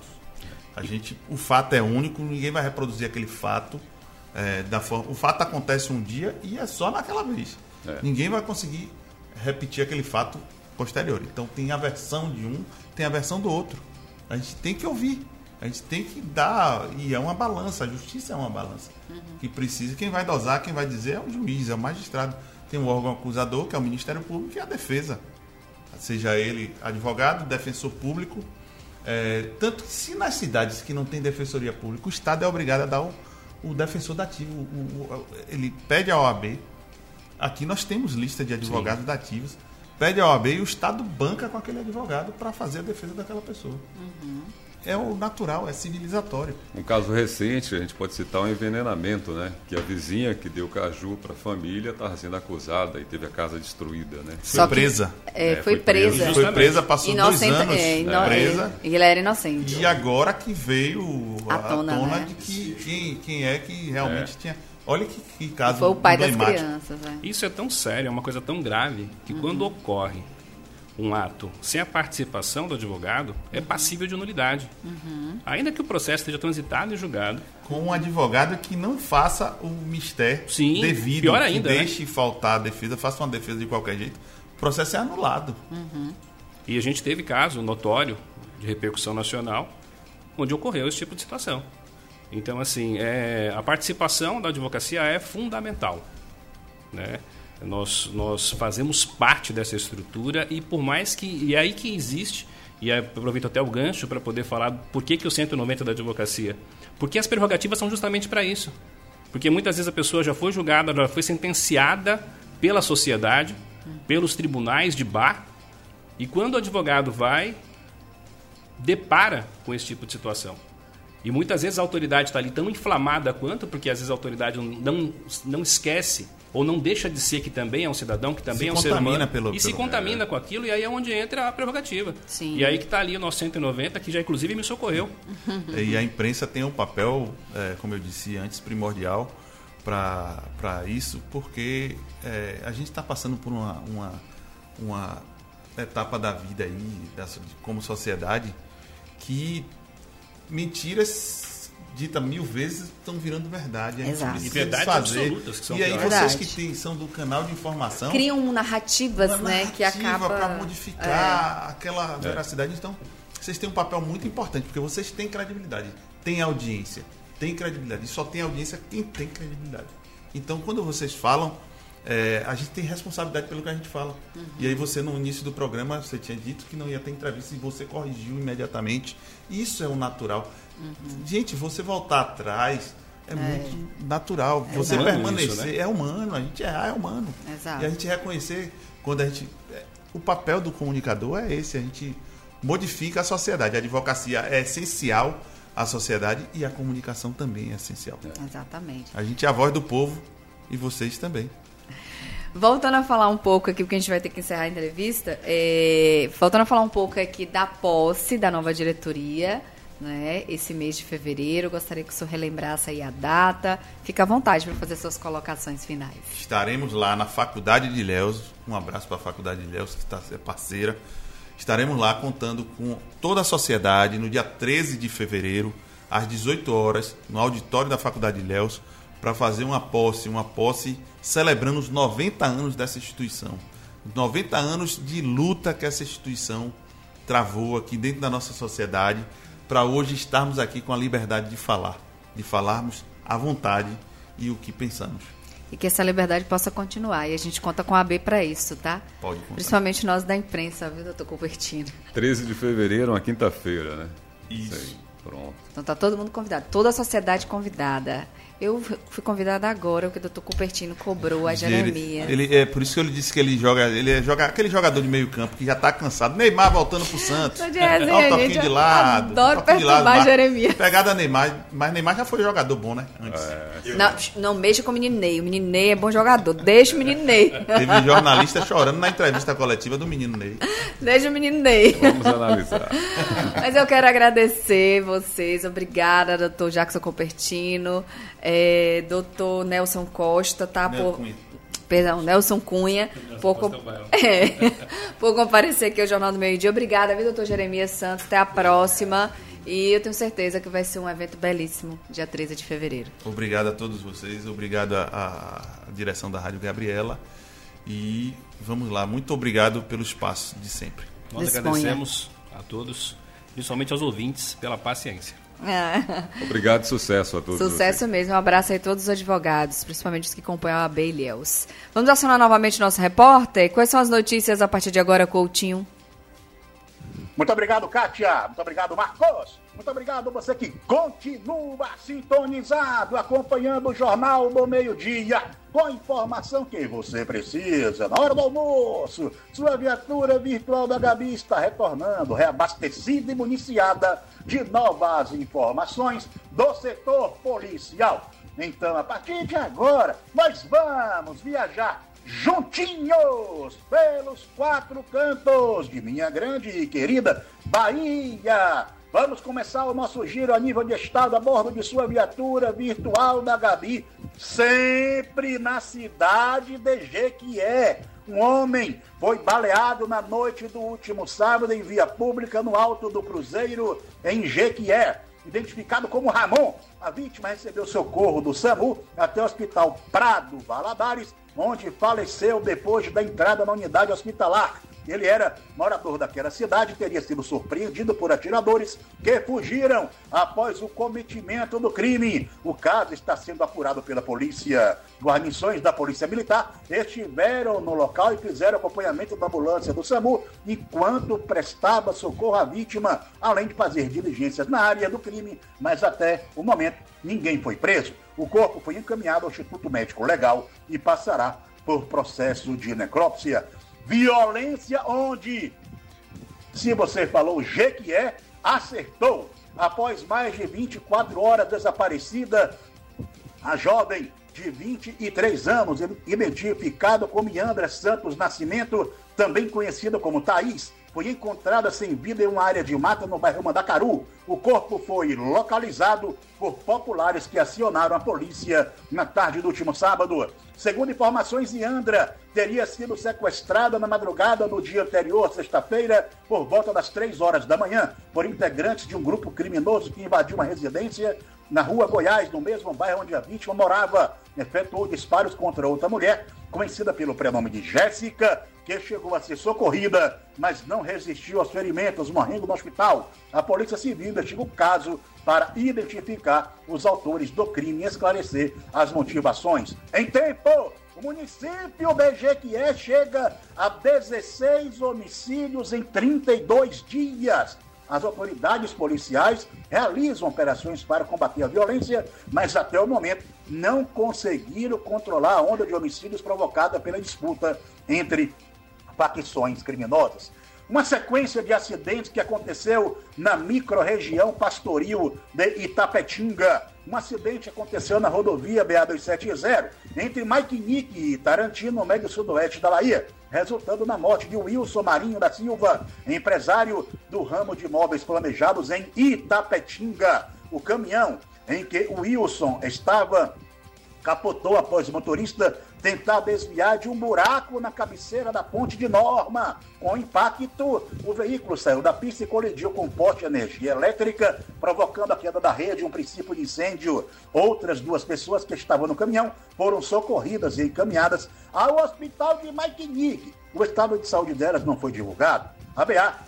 O fato é único, ninguém vai reproduzir aquele fato o fato acontece um dia e é só naquela vez. Ninguém vai conseguir repetir aquele fato posterior. Então tem a versão de um, tem a versão do outro. A gente tem que ouvir, a gente tem que dar, e é uma balança, a justiça é uma balança. Que precisa, quem vai dosar, quem vai dizer é o juiz, é o magistrado. Tem um órgão acusador, que é o Ministério Público, e a defesa. Seja ele advogado, defensor público. Tanto que se nas cidades que não tem defensoria pública, o Estado é obrigado a dar o defensor dativo. Ele pede à OAB. Aqui nós temos lista de advogados dativos. Pede à OAB e o Estado banca com aquele advogado para fazer a defesa daquela pessoa. É o natural, é civilizatório. Um caso recente, a gente pode citar um envenenamento, né? Que a vizinha que deu caju para a família estava sendo acusada e teve a casa destruída, né? Foi presa. Foi presa. Foi presa, passou 2 anos presa. E ela era inocente. E agora que veio à tona né? de que quem é que realmente tinha... Olha que caso foi o pai das emblemático. crianças. Isso é tão sério, é uma coisa tão grave, que quando ocorre um ato sem a participação do advogado, é passível de nulidade. Ainda que o processo esteja transitado e julgado. Com um advogado que não faça o mistério devido, pior ainda, que deixe faltar a defesa, faça uma defesa de qualquer jeito, o processo é anulado. E a gente teve caso notório de repercussão nacional, onde ocorreu esse tipo de situação. Então, assim, a participação da advocacia é fundamental, né? Nós fazemos parte dessa estrutura e por mais que... E é aí que existe, e aproveito até o gancho para poder falar por que o 190 da advocacia. Porque as prerrogativas são justamente para isso. Porque muitas vezes a pessoa já foi julgada, já foi sentenciada pela sociedade, pelos tribunais de bar, e quando o advogado vai, depara com esse tipo de situação. E muitas vezes a autoridade está ali tão inflamada quanto, porque às vezes a autoridade não esquece, ou não deixa de ser que também é um cidadão, que também é um ser humano, se contamina com aquilo, e aí é onde entra a prerrogativa. Sim. E aí que está ali o nosso 190, que já inclusive me socorreu. E a imprensa tem um papel, como eu disse antes, primordial para isso, porque a gente está passando por uma etapa da vida aí, como sociedade, que mentiras ditas 1000 vezes estão virando verdade. Exato. E verdades absolutas que são e aí verdade. vocês que são do canal de informação criam narrativas, né, que acaba para modificar aquela veracidade. Então, vocês têm um papel muito importante, porque vocês têm credibilidade, têm audiência, têm credibilidade. E só tem audiência quem tem credibilidade. Então, quando vocês falam, a gente tem responsabilidade pelo que a gente fala. E aí você, no início do programa, você tinha dito que não ia ter entrevista e você corrigiu imediatamente. Isso é o natural. Gente, você voltar atrás é muito natural. Você permanecer isso, né? é humano. A gente errar é humano. Exato. E a gente reconhecer quando a gente... O papel do comunicador é esse. A gente modifica a sociedade. A advocacia é essencial à sociedade e a comunicação também é essencial. Exatamente. A gente é a voz do povo e vocês também. Voltando a falar um pouco aqui, porque a gente vai ter que encerrar a entrevista, voltando a falar um pouco aqui da posse da nova diretoria, né, esse mês de fevereiro, gostaria que o senhor relembrasse aí a data. Fica à vontade para fazer suas colocações finais. Estaremos lá na Faculdade de Ilhéus, um abraço para a Faculdade de Ilhéus, que está parceira. Estaremos lá contando com toda a sociedade no dia 13 de fevereiro, às 18 horas, no auditório da Faculdade de Ilhéus, para fazer uma posse celebrando os 90 anos dessa instituição. 90 anos de luta que essa instituição travou aqui dentro da nossa sociedade, para hoje estarmos aqui com a liberdade de falar, de falarmos à vontade e o que pensamos. E que essa liberdade possa continuar. E a gente conta com a AB para isso, tá? Pode contar. Principalmente nós da imprensa, viu, doutor Cupertino? 13 de fevereiro, uma quinta-feira, né? Isso. Aí, pronto. Então tá todo mundo convidado, toda a sociedade convidada. Eu fui convidada agora, porque o doutor Cupertino cobrou a Jeremias. É por isso que eu lhe disse que ele joga aquele jogador de meio campo que já tá cansado. Neymar voltando pro Santos. Tô de resenha, Olha o toquinho de lado. Adoro perturbar Jeremias. Pegada Neymar, mas Neymar já foi jogador bom, né? Antes. Não mexa com o menino Ney. O menino Ney é bom jogador. Deixa o menino Ney. Teve jornalista chorando na entrevista coletiva do menino Ney. Deixa o menino Ney. Vamos analisar. Mas eu quero agradecer vocês. Obrigada, doutor Jackson Cupertino. Doutor Nelson Costa, tá? Nelson Cunha, por comparecer aqui ao Jornal do Meio Dia. Obrigada, viu, doutor Jeremias Santos? Até a próxima. E eu tenho certeza que vai ser um evento belíssimo, dia 13 de fevereiro. Obrigado a todos vocês, obrigado à direção da Rádio Gabriela. E vamos lá, muito obrigado pelo espaço de sempre. Nós agradecemos a todos, principalmente aos ouvintes, pela paciência. Obrigado e sucesso a todos. Sucesso vocês. Mesmo, um abraço aí a todos os advogados, principalmente os que acompanham a AB Ilhéus. Vamos acionar novamente nosso repórter. Quais são as notícias a partir de agora, Coutinho? Muito obrigado, Kátia. Muito obrigado, Marcos. Muito obrigado você que continua sintonizado, acompanhando o Jornal do Meio-Dia, com a informação que você precisa. Na hora do almoço, sua viatura virtual da Gabi está retornando, reabastecida e municiada de novas informações do setor policial. Então, a partir de agora, nós vamos viajar juntinhos pelos 4 cantos de minha grande e querida Bahia. Vamos começar o nosso giro a nível de estado a bordo de sua viatura virtual da Gabi, sempre na cidade de Jequié. Um homem foi baleado na noite do último sábado em via pública no Alto do Cruzeiro, em Jequié. Identificado como Ramon, a vítima recebeu socorro do SAMU até o Hospital Prado Valadares, onde faleceu depois da entrada na unidade hospitalar. Ele era morador daquela cidade e teria sido surpreendido por atiradores que fugiram após o cometimento do crime. O caso está sendo apurado pela polícia. Guarnições da Polícia Militar estiveram no local e fizeram acompanhamento da ambulância do SAMU enquanto prestava socorro à vítima, além de fazer diligências na área do crime, mas até o momento ninguém foi preso. O corpo foi encaminhado ao Instituto Médico Legal e passará por processo de necrópsia. Violência onde, se você falou Jequié, acertou. Após mais de 24 horas desaparecida, a jovem de 23 anos, identificada como Yandra Santos Nascimento, também conhecida como Thaís, foi encontrada sem vida em uma área de mata no bairro Mandacaru. O corpo foi localizado por populares que acionaram a polícia na tarde do último sábado. Segundo informações, Yandra teria sido sequestrada na madrugada do dia anterior, sexta-feira, por volta das 3 horas da manhã, por integrantes de um grupo criminoso que invadiu uma residência na rua Goiás, no mesmo bairro onde a vítima morava. Efetuou disparos contra outra mulher, conhecida pelo prenome de Jéssica, que chegou a ser socorrida, mas não resistiu aos ferimentos, morrendo no hospital. A Polícia Civil investiga o caso para identificar os autores do crime e esclarecer as motivações. Em tempo, o município de Jequié chega a 16 homicídios em 32 dias. As autoridades policiais realizam operações para combater a violência, mas até o momento não conseguiram controlar a onda de homicídios provocada pela disputa entre facções criminosas. Uma sequência de acidentes que aconteceu na microrregião Pastoril de Itapetinga. Um acidente aconteceu na rodovia BA-270, entre Maikinique e Tarantino, no médio sudoeste da Bahia, resultando na morte de Wilson Marinho da Silva, empresário do ramo de imóveis planejados em Itapetinga. O caminhão em que o Wilson estava capotou após o motorista tentar desviar de um buraco na cabeceira da ponte de Norma. Com o impacto, o veículo saiu da pista e colidiu com um poste de energia elétrica, provocando a queda da rede e um princípio de incêndio. Outras 2 pessoas que estavam no caminhão foram socorridas e encaminhadas ao hospital de Maikinique. O estado de saúde delas não foi divulgado. A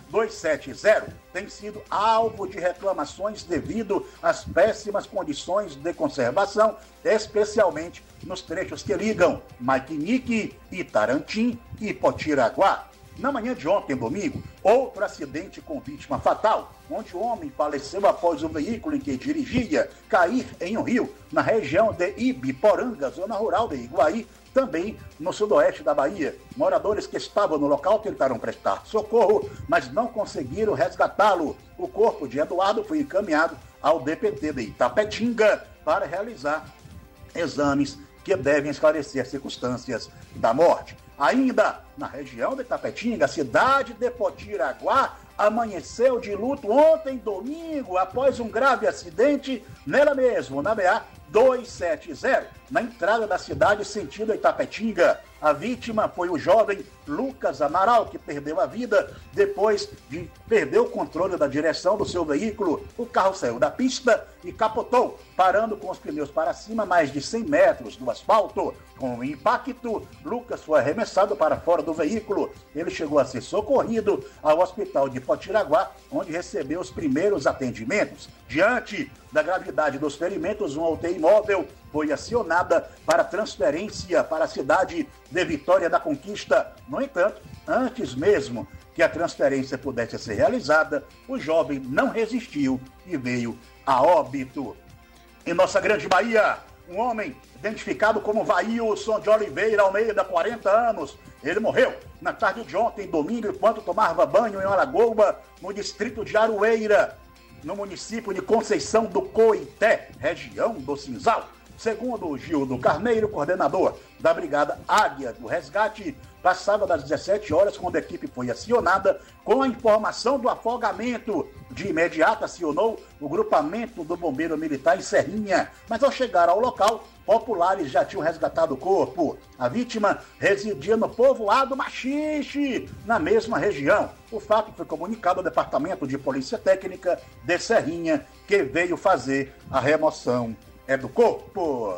BA-270 tem sido alvo de reclamações devido às péssimas condições de conservação, especialmente nos trechos que ligam Maikinique, Itarantim e Potiraguá. Na manhã de ontem, domingo, outro acidente com vítima fatal, onde o homem faleceu após o veículo em que dirigia cair em um rio, na região de Ibiporanga, zona rural de Iguaí, também no sudoeste da Bahia. Moradores que estavam no local tentaram prestar socorro, mas não conseguiram resgatá-lo. O corpo de Eduardo foi encaminhado ao DPT de Itapetinga para realizar exames que devem esclarecer as circunstâncias da morte. Ainda na região de Itapetinga, a cidade de Potiraguá amanheceu de luto ontem, domingo, após um grave acidente nela mesmo, na BA-270, na entrada da cidade sentido Itapetinga. A vítima foi o jovem Lucas Amaral, que perdeu a vida depois de perder o controle da direção do seu veículo. O carro saiu da pista e capotou, parando com os pneus para cima mais de 100 metros do asfalto. Com o impacto, Lucas foi arremessado para fora do veículo. Ele chegou a ser socorrido ao hospital de Potiraguá, onde recebeu os primeiros atendimentos. Diante da gravidade dos ferimentos, uma UTI móvel foi acionada para transferência para a cidade de Vitória da Conquista. No entanto, antes mesmo que a transferência pudesse ser realizada, o jovem não resistiu e veio a óbito. Em nossa grande Bahia, um homem identificado como Vailson de Oliveira Almeida, 40 anos, ele morreu na tarde de ontem, domingo, enquanto tomava banho em Alagoa, no distrito de Aroeira, no município de Conceição do Coité, região do Cinzal. Segundo Gildo Carneiro, coordenador da Brigada Águia do Resgate, passava das 17 horas quando a equipe foi acionada com a informação do afogamento. De imediato acionou o grupamento do Bombeiro Militar em Serrinha, mas ao chegar ao local, populares já tinham resgatado o corpo. A vítima residia no povoado Machixe, na mesma região. O fato foi comunicado ao Departamento de Polícia Técnica de Serrinha, que veio fazer a remoção do corpo.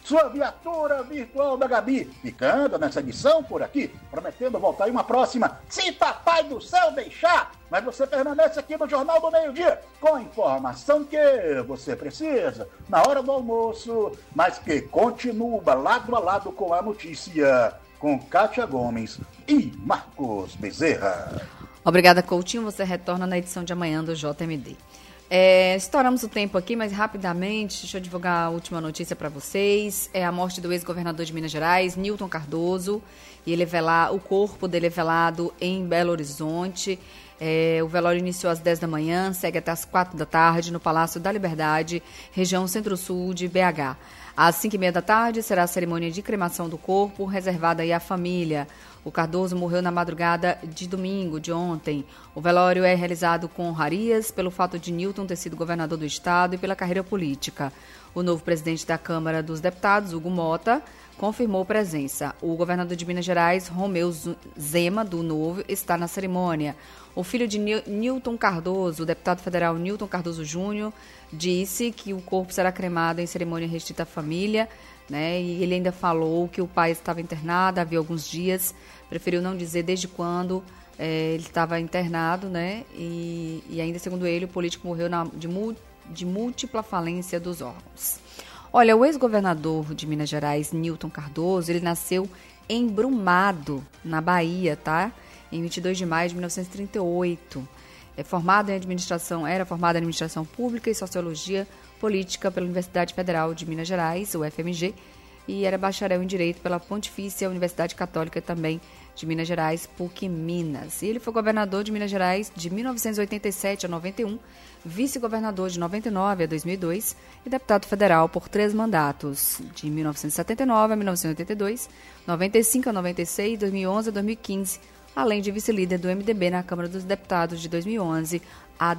sua viatura virtual da Gabi. Ficando nessa edição por aqui, prometendo voltar em uma próxima, se Papai do Céu deixar. Mas você permanece aqui no Jornal do Meio-Dia, com a informação que você precisa, na hora do almoço, mas que continua lado a lado com a notícia, com Kátia Gomes e Marcos Bezerra. Obrigada, Coutinho. Você retorna na edição de amanhã do JMD. Estouramos o tempo aqui, mas rapidamente, deixa eu divulgar a última notícia para vocês. É a morte do ex-governador de Minas Gerais, Newton Cardoso, e o corpo dele é velado em Belo Horizonte. O velório iniciou às 10 da manhã, segue até às 4 da tarde no Palácio da Liberdade, região centro-sul de BH. Às 5h30 da tarde será a cerimônia de cremação do corpo, reservada aí à família. O Cardoso morreu na madrugada de domingo, de ontem. O velório é realizado com honrarias pelo fato de Newton ter sido governador do estado e pela carreira política. O novo presidente da Câmara dos Deputados, Hugo Mota, confirmou presença. O governador de Minas Gerais, Romeu Zema, do Novo, está na cerimônia. O filho de Newton Cardoso, o deputado federal Newton Cardoso Júnior, disse que o corpo será cremado em cerimônia restrita à família, né? E ele ainda falou que o pai estava internado havia alguns dias, preferiu não dizer desde quando ele estava internado, né? E ainda, segundo ele, o político morreu de múltipla falência dos órgãos. Olha, o ex-governador de Minas Gerais, Newton Cardoso, ele nasceu em Brumado, na Bahia, tá? Em 22 de maio de 1938. Era formado em administração pública e sociologia política pela Universidade Federal de Minas Gerais, UFMG, e era bacharel em Direito pela Pontifícia Universidade Católica também de Minas Gerais, PUC Minas. E ele foi governador de Minas Gerais de 1987 a 91, vice-governador de 99 a 2002 e deputado federal por 3 mandatos, de 1979 a 1982, 95 a 96, 2011 a 2015, além de vice-líder do MDB na Câmara dos Deputados de 2011 a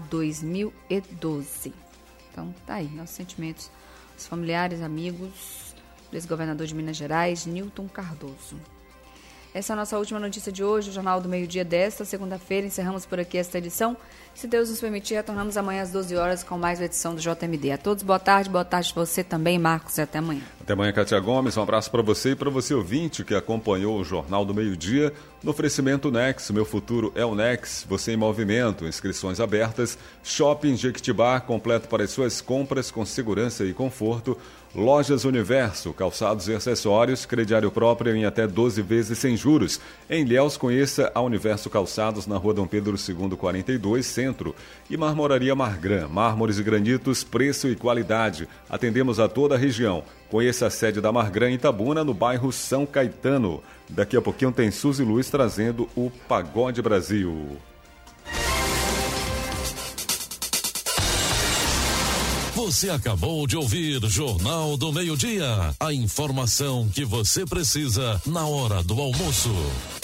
2012. Então, tá aí, nossos sentimentos, os familiares, amigos do ex-governador de Minas Gerais, Newton Cardoso. Essa é a nossa última notícia de hoje, o Jornal do Meio-Dia desta segunda-feira. Encerramos por aqui esta edição. Se Deus nos permitir, retornamos amanhã às 12 horas com mais uma edição do JMD. A todos, boa tarde você também, Marcos, e até amanhã. Até amanhã, Kátia Gomes. Um abraço para você e para você ouvinte que acompanhou o Jornal do Meio-Dia no oferecimento Nex. Meu futuro é o Nex. Você em movimento, inscrições abertas. Shopping Jequitibá, completo para as suas compras com segurança e conforto. Lojas Universo, calçados e acessórios, crediário próprio em até 12 vezes sem juros. Em Ilhéus, conheça a Universo Calçados na Rua Dom Pedro II, 42, Centro. E Marmoraria Margran, mármores e granitos, preço e qualidade. Atendemos a toda a região. Conheça a sede da Margran em Itabuna, no bairro São Caetano. Daqui a pouquinho tem Suzy Luiz trazendo o Pagode Brasil. Você acabou de ouvir Jornal do Meio-Dia. A informação que você precisa na hora do almoço.